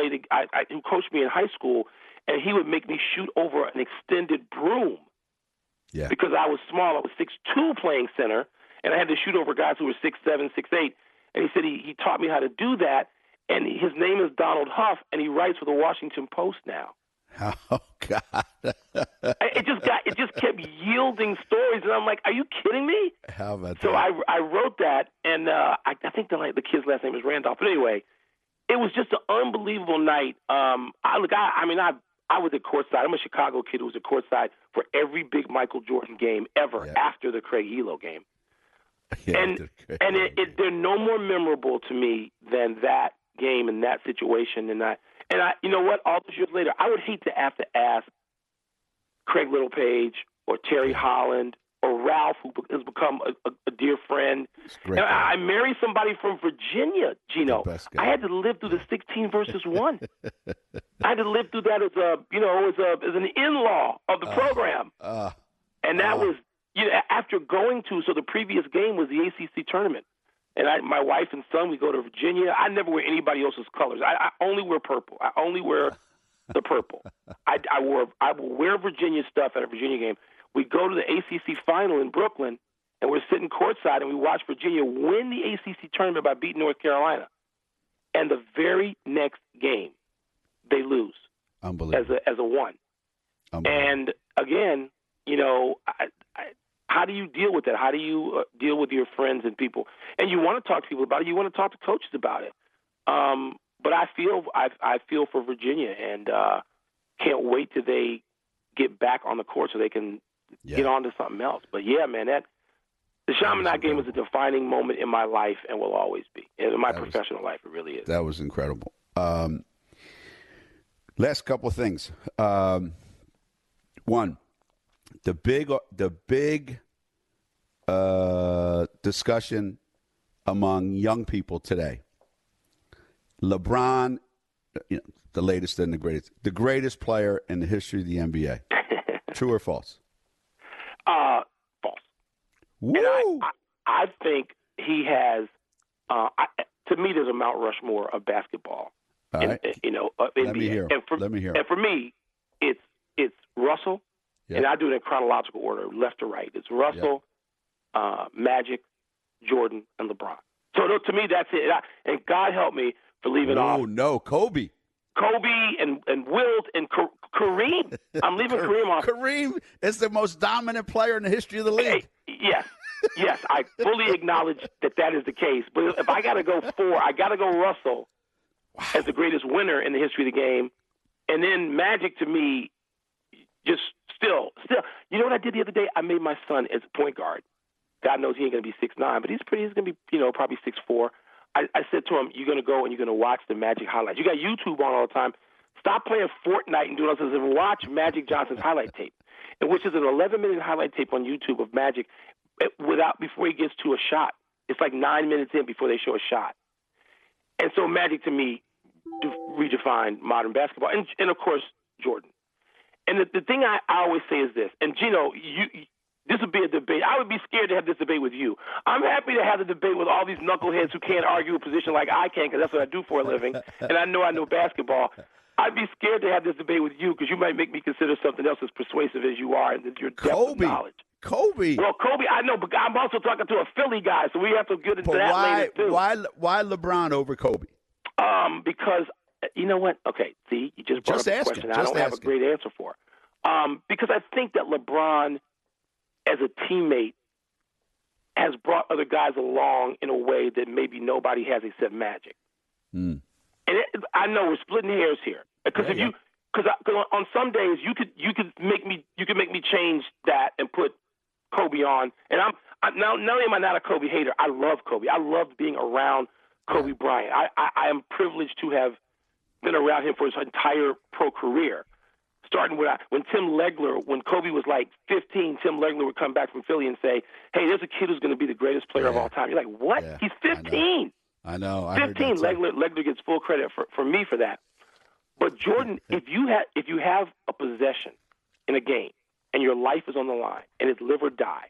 who coached me in high school, and he would make me shoot over an extended broom.
Yeah. Because
I was small. I was 6'2", playing center, and I had to shoot over guys who were 6'7", 6'8". And he said he taught me how to do that, and his name is Donald Huff, and he writes for the Washington Post now.
Oh, God.
It just kept yielding stories, and I'm like, are you kidding me? But anyway, it was just an unbelievable night. I was at courtside. I'm a Chicago kid who was at courtside for every big Michael Jordan game ever after the Craig Ehlo game. Yeah, they're no more memorable to me than that game and that situation. And I, you know what? All those years later, I would hate to have to ask Craig Littlepage or Terry Holland or Ralph, who has become a dear friend. And I married somebody from Virginia, Gino. I had to live through the 16 versus 1. I had to live through that as an in-law of the program. And that was, after going to, so the previous game was the ACC tournament. And my wife and son, we go to Virginia. I never wear anybody else's colors. I only wear purple. I only wear the purple. I will wear Virginia stuff at a Virginia game. We go to the ACC final in Brooklyn, and we're sitting courtside, and we watch Virginia win the ACC tournament by beating North Carolina. And the very next game, they lose.
Unbelievable.
As a 1. And again, how do you deal with that? How do you deal with your friends and people? And you want to talk to people about it. You want to talk to coaches about it. But I feel for Virginia, and can't wait till they get back on the court so they can get on to something else. But yeah, man, the Chaminade game was a defining moment in my life and will always be. In my professional life, it really is.
That was incredible. Last couple of things. One, the big discussion among young people today. LeBron, the latest and the greatest player in the history of the NBA. True or false?
False.
Woo!
And I think he has. To me, there's a Mount Rushmore of basketball.
All right. Let me hear.
And for me, it's Russell, and I do it in chronological order, left to right. It's Russell, Magic, Jordan, and LeBron. So to me, that's it. And God help me for leaving off.
Oh no, Kobe
and Wilt and Kareem. I'm leaving Kareem off.
Kareem is the most dominant player in the history of the league.
Yes, I fully acknowledge that is the case. But if I got to go 4, I got to go Russell as the greatest winner in the history of the game. And then Magic, to me, just still. You know what I did the other day? I made my son as a point guard. God knows he ain't going to be 6'9", but he's going to be, probably 6'4". I said to him, you're going to go and you're going to watch the Magic highlights. You got YouTube on all the time. Stop playing Fortnite and doing all this and watch Magic Johnson's highlight tape, which is an 11-minute highlight tape on YouTube of Magic before he gets to a shot. It's like 9 minutes in before they show a shot. And so Magic, to me, redefined modern basketball. And of course, Jordan. And the thing I always say is this, and Gino, this would be a debate. I would be scared to have this debate with you. I'm happy to have the debate with all these knuckleheads who can't argue a position like I can, because that's what I do for a living, and I know basketball. I'd be scared to have this debate with you because you might make me consider something else as persuasive as you are and your depth of knowledge.
Kobe.
Well, Kobe, I know, but I'm also talking to a Philly guy, so we have to get into that later, too.
Why LeBron over Kobe?
Because, you know what? Okay, see, you just brought up a question I don't have a great answer for. Because I think that LeBron, as a teammate, has brought other guys along in a way that maybe nobody has except Magic. And I know we're splitting hairs here because on some days you could make me change that and put Kobe on. And not only am I not a Kobe hater, I love Kobe. I loved being around Kobe Bryant. I am privileged to have been around him for his entire pro career. Starting with when Kobe was like 15, Tim Legler would come back from Philly and say, hey, there's a kid who's going to be the greatest player of all time. You're like, what? Yeah, he's 15.
I know.
15. Legler gets full credit for me for that. But Jordan, if you have a possession in a game and your life is on the line and it's live or die,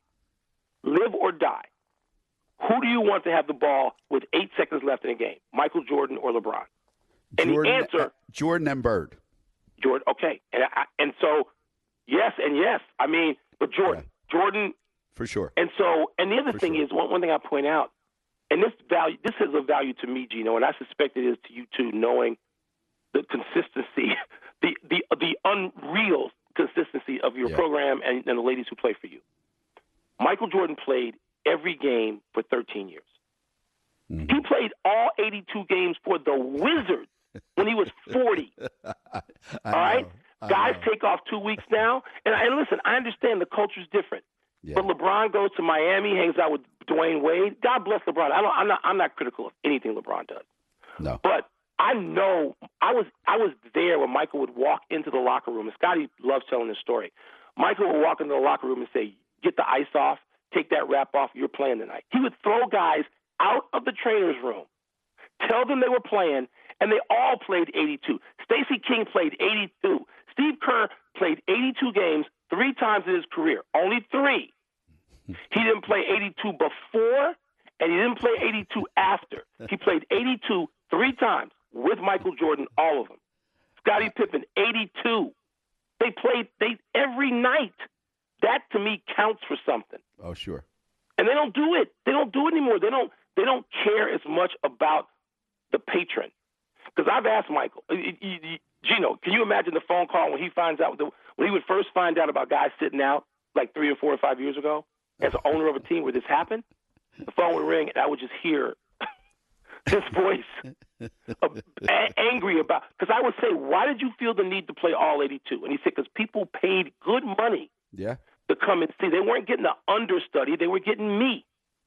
who do you want to have the ball with 8 seconds left in a game? Michael Jordan or LeBron? And the answer,
Jordan and Bird.
Jordan, okay, and so yes and yes. I mean, but Jordan
for sure.
And so, and the other thing is one thing I point out, and this is a value to me, Gino, and I suspect it is to you too, knowing the consistency, the unreal consistency of your program and the ladies who play for you. Michael Jordan played every game for 13 years. Mm-hmm. He played all 82 games for the Wizards when he was 40. All right? Guys take off 2 weeks now. And listen, I understand the culture's different. Yeah. But LeBron goes to Miami, hangs out with Dwayne Wade. God bless LeBron. I'm not critical of anything LeBron does.
No.
But I know I was there when Michael would walk into the locker room. And Scotty loves telling this story. Michael would walk into the locker room and say, "Get the ice off, take that wrap off, you're playing tonight." He would throw guys out of the trainer's room, tell them they were playing, and they all played 82. Stacey King played 82. Steve Kerr played 82 games 3 times in his career, only 3. He didn't play 82 before, and he didn't play 82 after. He played 82 3 times with Michael Jordan, all of them. Scottie Pippen, 82. They played every night. That, to me, counts for something.
Oh, sure.
And they don't do it. They don't do it anymore. They don't care as much about the patron. Because I've asked Michael, Gino, can you imagine the phone call when he finds out, when he would first find out about guys sitting out like 3 or 4 or 5 years ago as an owner of a team where this happened? The phone would ring and I would just hear his voice angry about, because I would say, why did you feel the need to play all 82? And he said, because people paid good money to come and see. They weren't getting an understudy. They were getting me.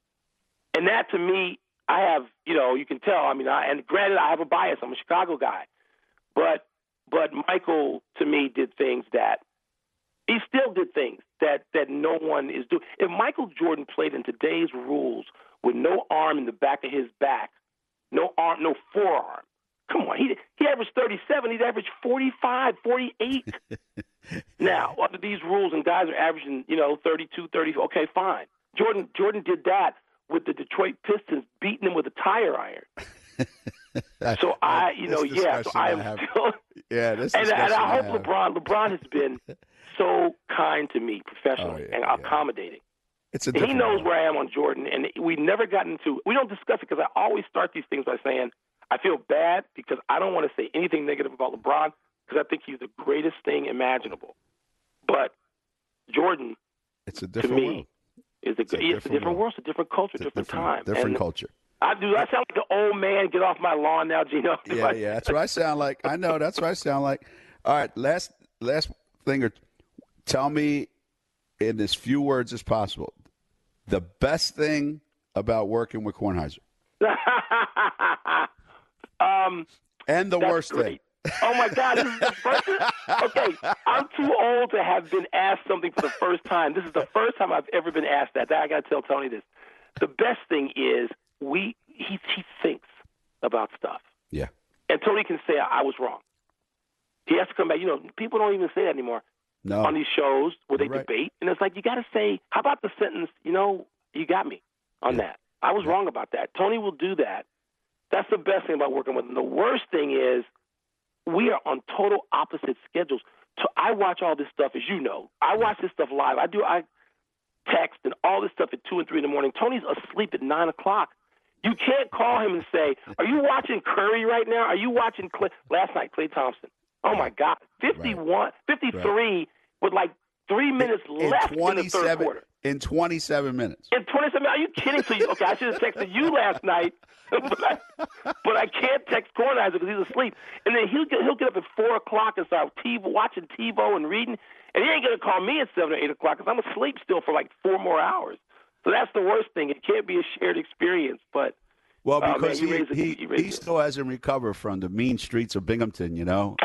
And that, to me, I have, you can tell. I mean, and granted, I have a bias. I'm a Chicago guy. But Michael, to me, did things that he still did things that no one is doing. If Michael Jordan played in today's rules with no arm in the back of his back, no arm, no forearm, come on, he averaged 37. He'd average 45, 48. Now, under these rules, and guys are averaging, 32, 30. Okay, fine. Jordan did that with the Detroit Pistons, beating them with a tire iron. So I am still.
Yeah, this
and I hope LeBron has been so kind to me professionally and accommodating. He knows where I am on Jordan, and we never got into. We don't discuss it because I always start these things by saying I feel bad because I don't want to say anything negative about LeBron because I think he's the greatest thing imaginable. But Jordan,
it's a different world.
It's a different world. It's a different culture, different time.
Different culture.
I sound like an old man. Get off my lawn now, Gino.
Yeah, that's what I sound like. I know that's what I sound like. All right, last thing, tell me in as few words as possible the best thing about working with Kornheiser. And the worst thing.
Oh, my God. This is the first thing? Okay, I'm too old to have been asked something for the first time. This is the first time I've ever been asked that. I got to tell Tony this. The best thing is he thinks about stuff.
Yeah.
And Tony can say, I was wrong. He has to come back. People don't even say that anymore on these shows where they debate. And it's like, you got to say, how about the sentence, you got me on that. I was wrong about that. Tony will do that. That's the best thing about working with him. The worst thing is we are on total opposite schedules. So I watch all this stuff, as you know. I watch this stuff live. I text and all this stuff at 2 and 3 in the morning. Tony's asleep at 9 o'clock. You can't call him and say, are you watching Curry right now? Are you watching last night, Klay Thompson? Oh, my God. 53 with like 3 minutes left in the third quarter.
In 27 minutes.
In 27 minutes? Are you kidding? So okay, I should have texted you last night, but I can't text Kornheiser because he's asleep. And then he'll get up at 4 o'clock and start watching TiVo and reading, and he ain't going to call me at 7 or 8 o'clock because I'm asleep still for like 4 more hours. So that's the worst thing. It can't be a shared experience, but
well, because he still hasn't recovered from the mean streets of Binghamton,
Well,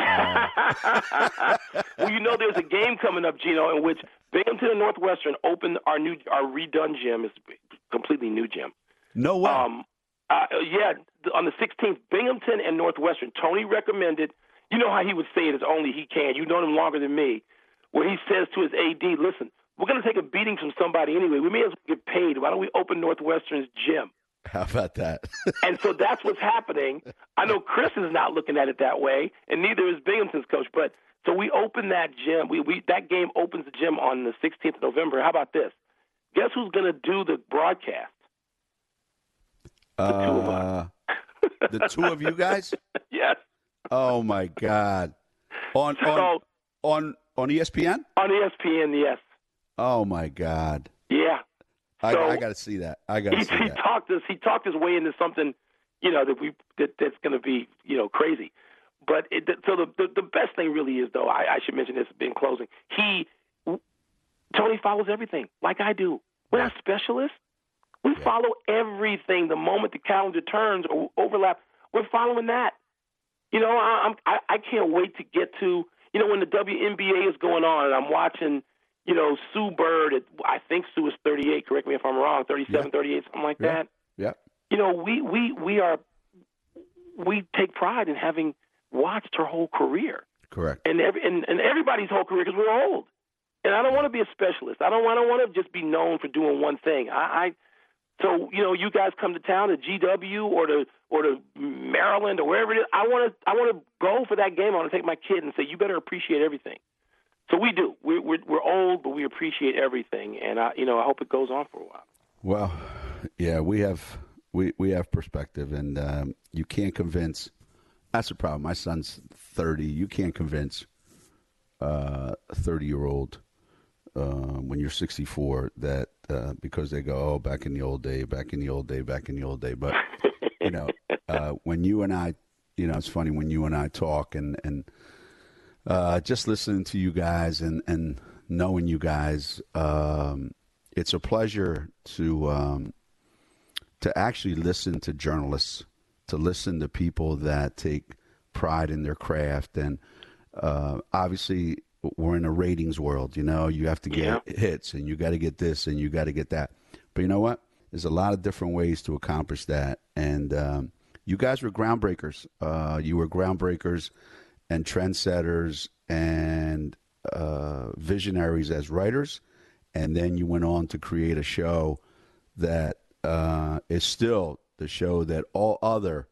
there's a game coming up, Gino, in which Binghamton and Northwestern open our redone gym. It's a completely new gym.
No way.
On the 16th, Binghamton and Northwestern. Tony recommended. You know how he would say it as only he can. You know him longer than me. Where he says to his AD, listen, we're going to take a beating from somebody anyway. We may as well get paid. Why don't we open Northwestern's gym?
How about that?
And so that's what's happening. I know Chris is not looking at it that way, and neither is Binghamton's coach. But so we open that gym. That game opens the gym on the 16th of November. How about this? Guess who's going to do the broadcast? The two of us.
The two of you guys?
Yes.
Oh my God. On ESPN?
On ESPN, yes.
Oh my God.
Yeah.
I got to see that.
He talked his way into something, that's going to be, crazy. But the best thing really is, though, I should mention this in closing. Tony follows everything like I do. We're not specialists. We follow everything. The moment the calendar turns or overlap, we're following that. I can't wait to get to, when the WNBA is going on and I'm watching, Sue Bird, I think Sue is 38, correct me if I'm wrong, 37, 38, something like that.
Yeah.
We take pride in having watched her whole career.
Correct.
And everybody's whole career, because we're old. And I don't want to be a specialist. I don't want to just be known for doing one thing. So you guys come to town, to GW or to Maryland or wherever it is. I want to go for that game. I want to take my kid and say, you better appreciate everything. So we do. We're old, but we appreciate everything, and I hope it goes on for a while.
Well, yeah, we have perspective, and you can't convince. That's the problem. My son's 30. You can't convince a 30-year-old when you're 64 that because they go, back in the old day. But when you and I, it's funny when you and I talk and just listening to you guys and knowing you guys, it's a pleasure to actually listen to journalists, to listen to people that take pride in their craft. And obviously we're in a ratings world, you have to get hits and you got to get this and you got to get that. But you know what? There's a lot of different ways to accomplish that. And you guys were groundbreakers. You were groundbreakers and trendsetters and visionaries as writers. And then you went on to create a show that is still the show that all other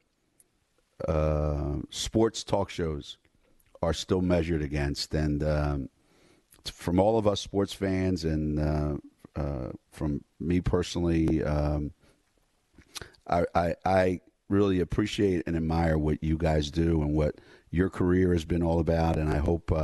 sports talk shows are still measured against. And from all of us sports fans and from me personally, I really appreciate and admire what you guys do and what your career has been all about. And I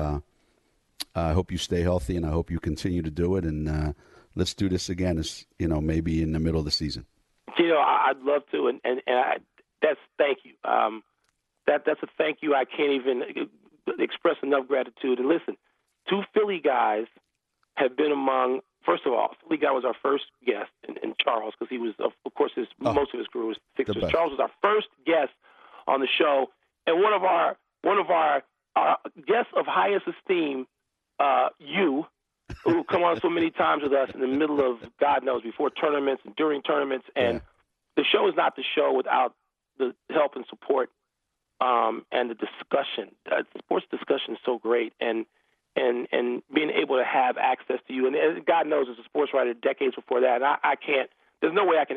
hope you stay healthy, and I hope you continue to do it. And let's do this again, maybe in the middle of the season.
I'd love to, and that's thank you. That's a thank you. I can't even express enough gratitude. And listen, two Philly guys have been among. First of all, Philly guy was our first guest, in Charles, because he was, of course, most of his career was Sixers. Charles was our first guest on the show, and one of our guests of highest esteem, you, who come on so many times with us in the middle of, God knows, before tournaments and during tournaments. And the show is not the show without the help and support and the discussion. Sports discussion is so great. And being able to have access to you. And God knows, as a sports writer, decades before that, and I can't, there's no way I can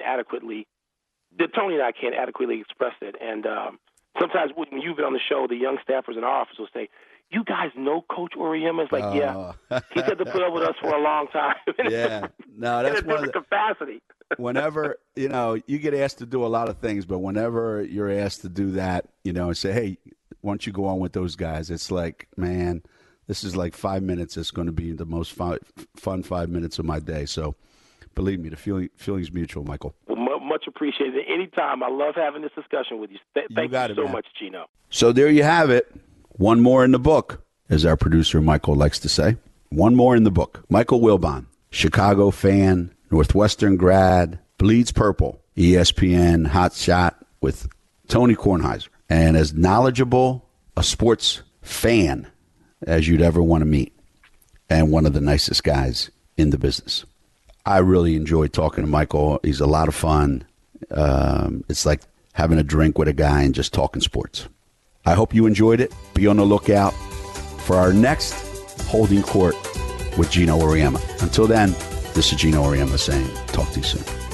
Tony and I can't adequately express it. And sometimes when you've been on the show, the young staffers in our office will say, you guys know Coach Auriemma? It's like, yeah. He's had to put up with us for a long time.
Yeah. No, that's
in a different capacity.
Whenever, you get asked to do a lot of things, but whenever you're asked to do that, and say, hey, why don't you go on with those guys? It's like, man, this is like 5 minutes. It's going to be the most fun 5 minutes of my day. So believe me, the feeling's mutual, Michael.
Well, much appreciated. Anytime. I love having this discussion with you. Thank you so much, Gino.
So there you have it. One more in the book, as our producer Michael likes to say. One more in the book. Michael Wilbon, Chicago fan, Northwestern grad, bleeds purple, ESPN hot shot with Tony Kornheiser, and as knowledgeable a sports fan as you'd ever want to meet, and one of the nicest guys in the business. I really enjoyed talking to Michael. He's a lot of fun. It's like having a drink with a guy and just talking sports. I hope you enjoyed it. Be on the lookout for our next Holding Court with Gino Auriemma. Until then, this is Gino Auriemma saying, talk to you soon.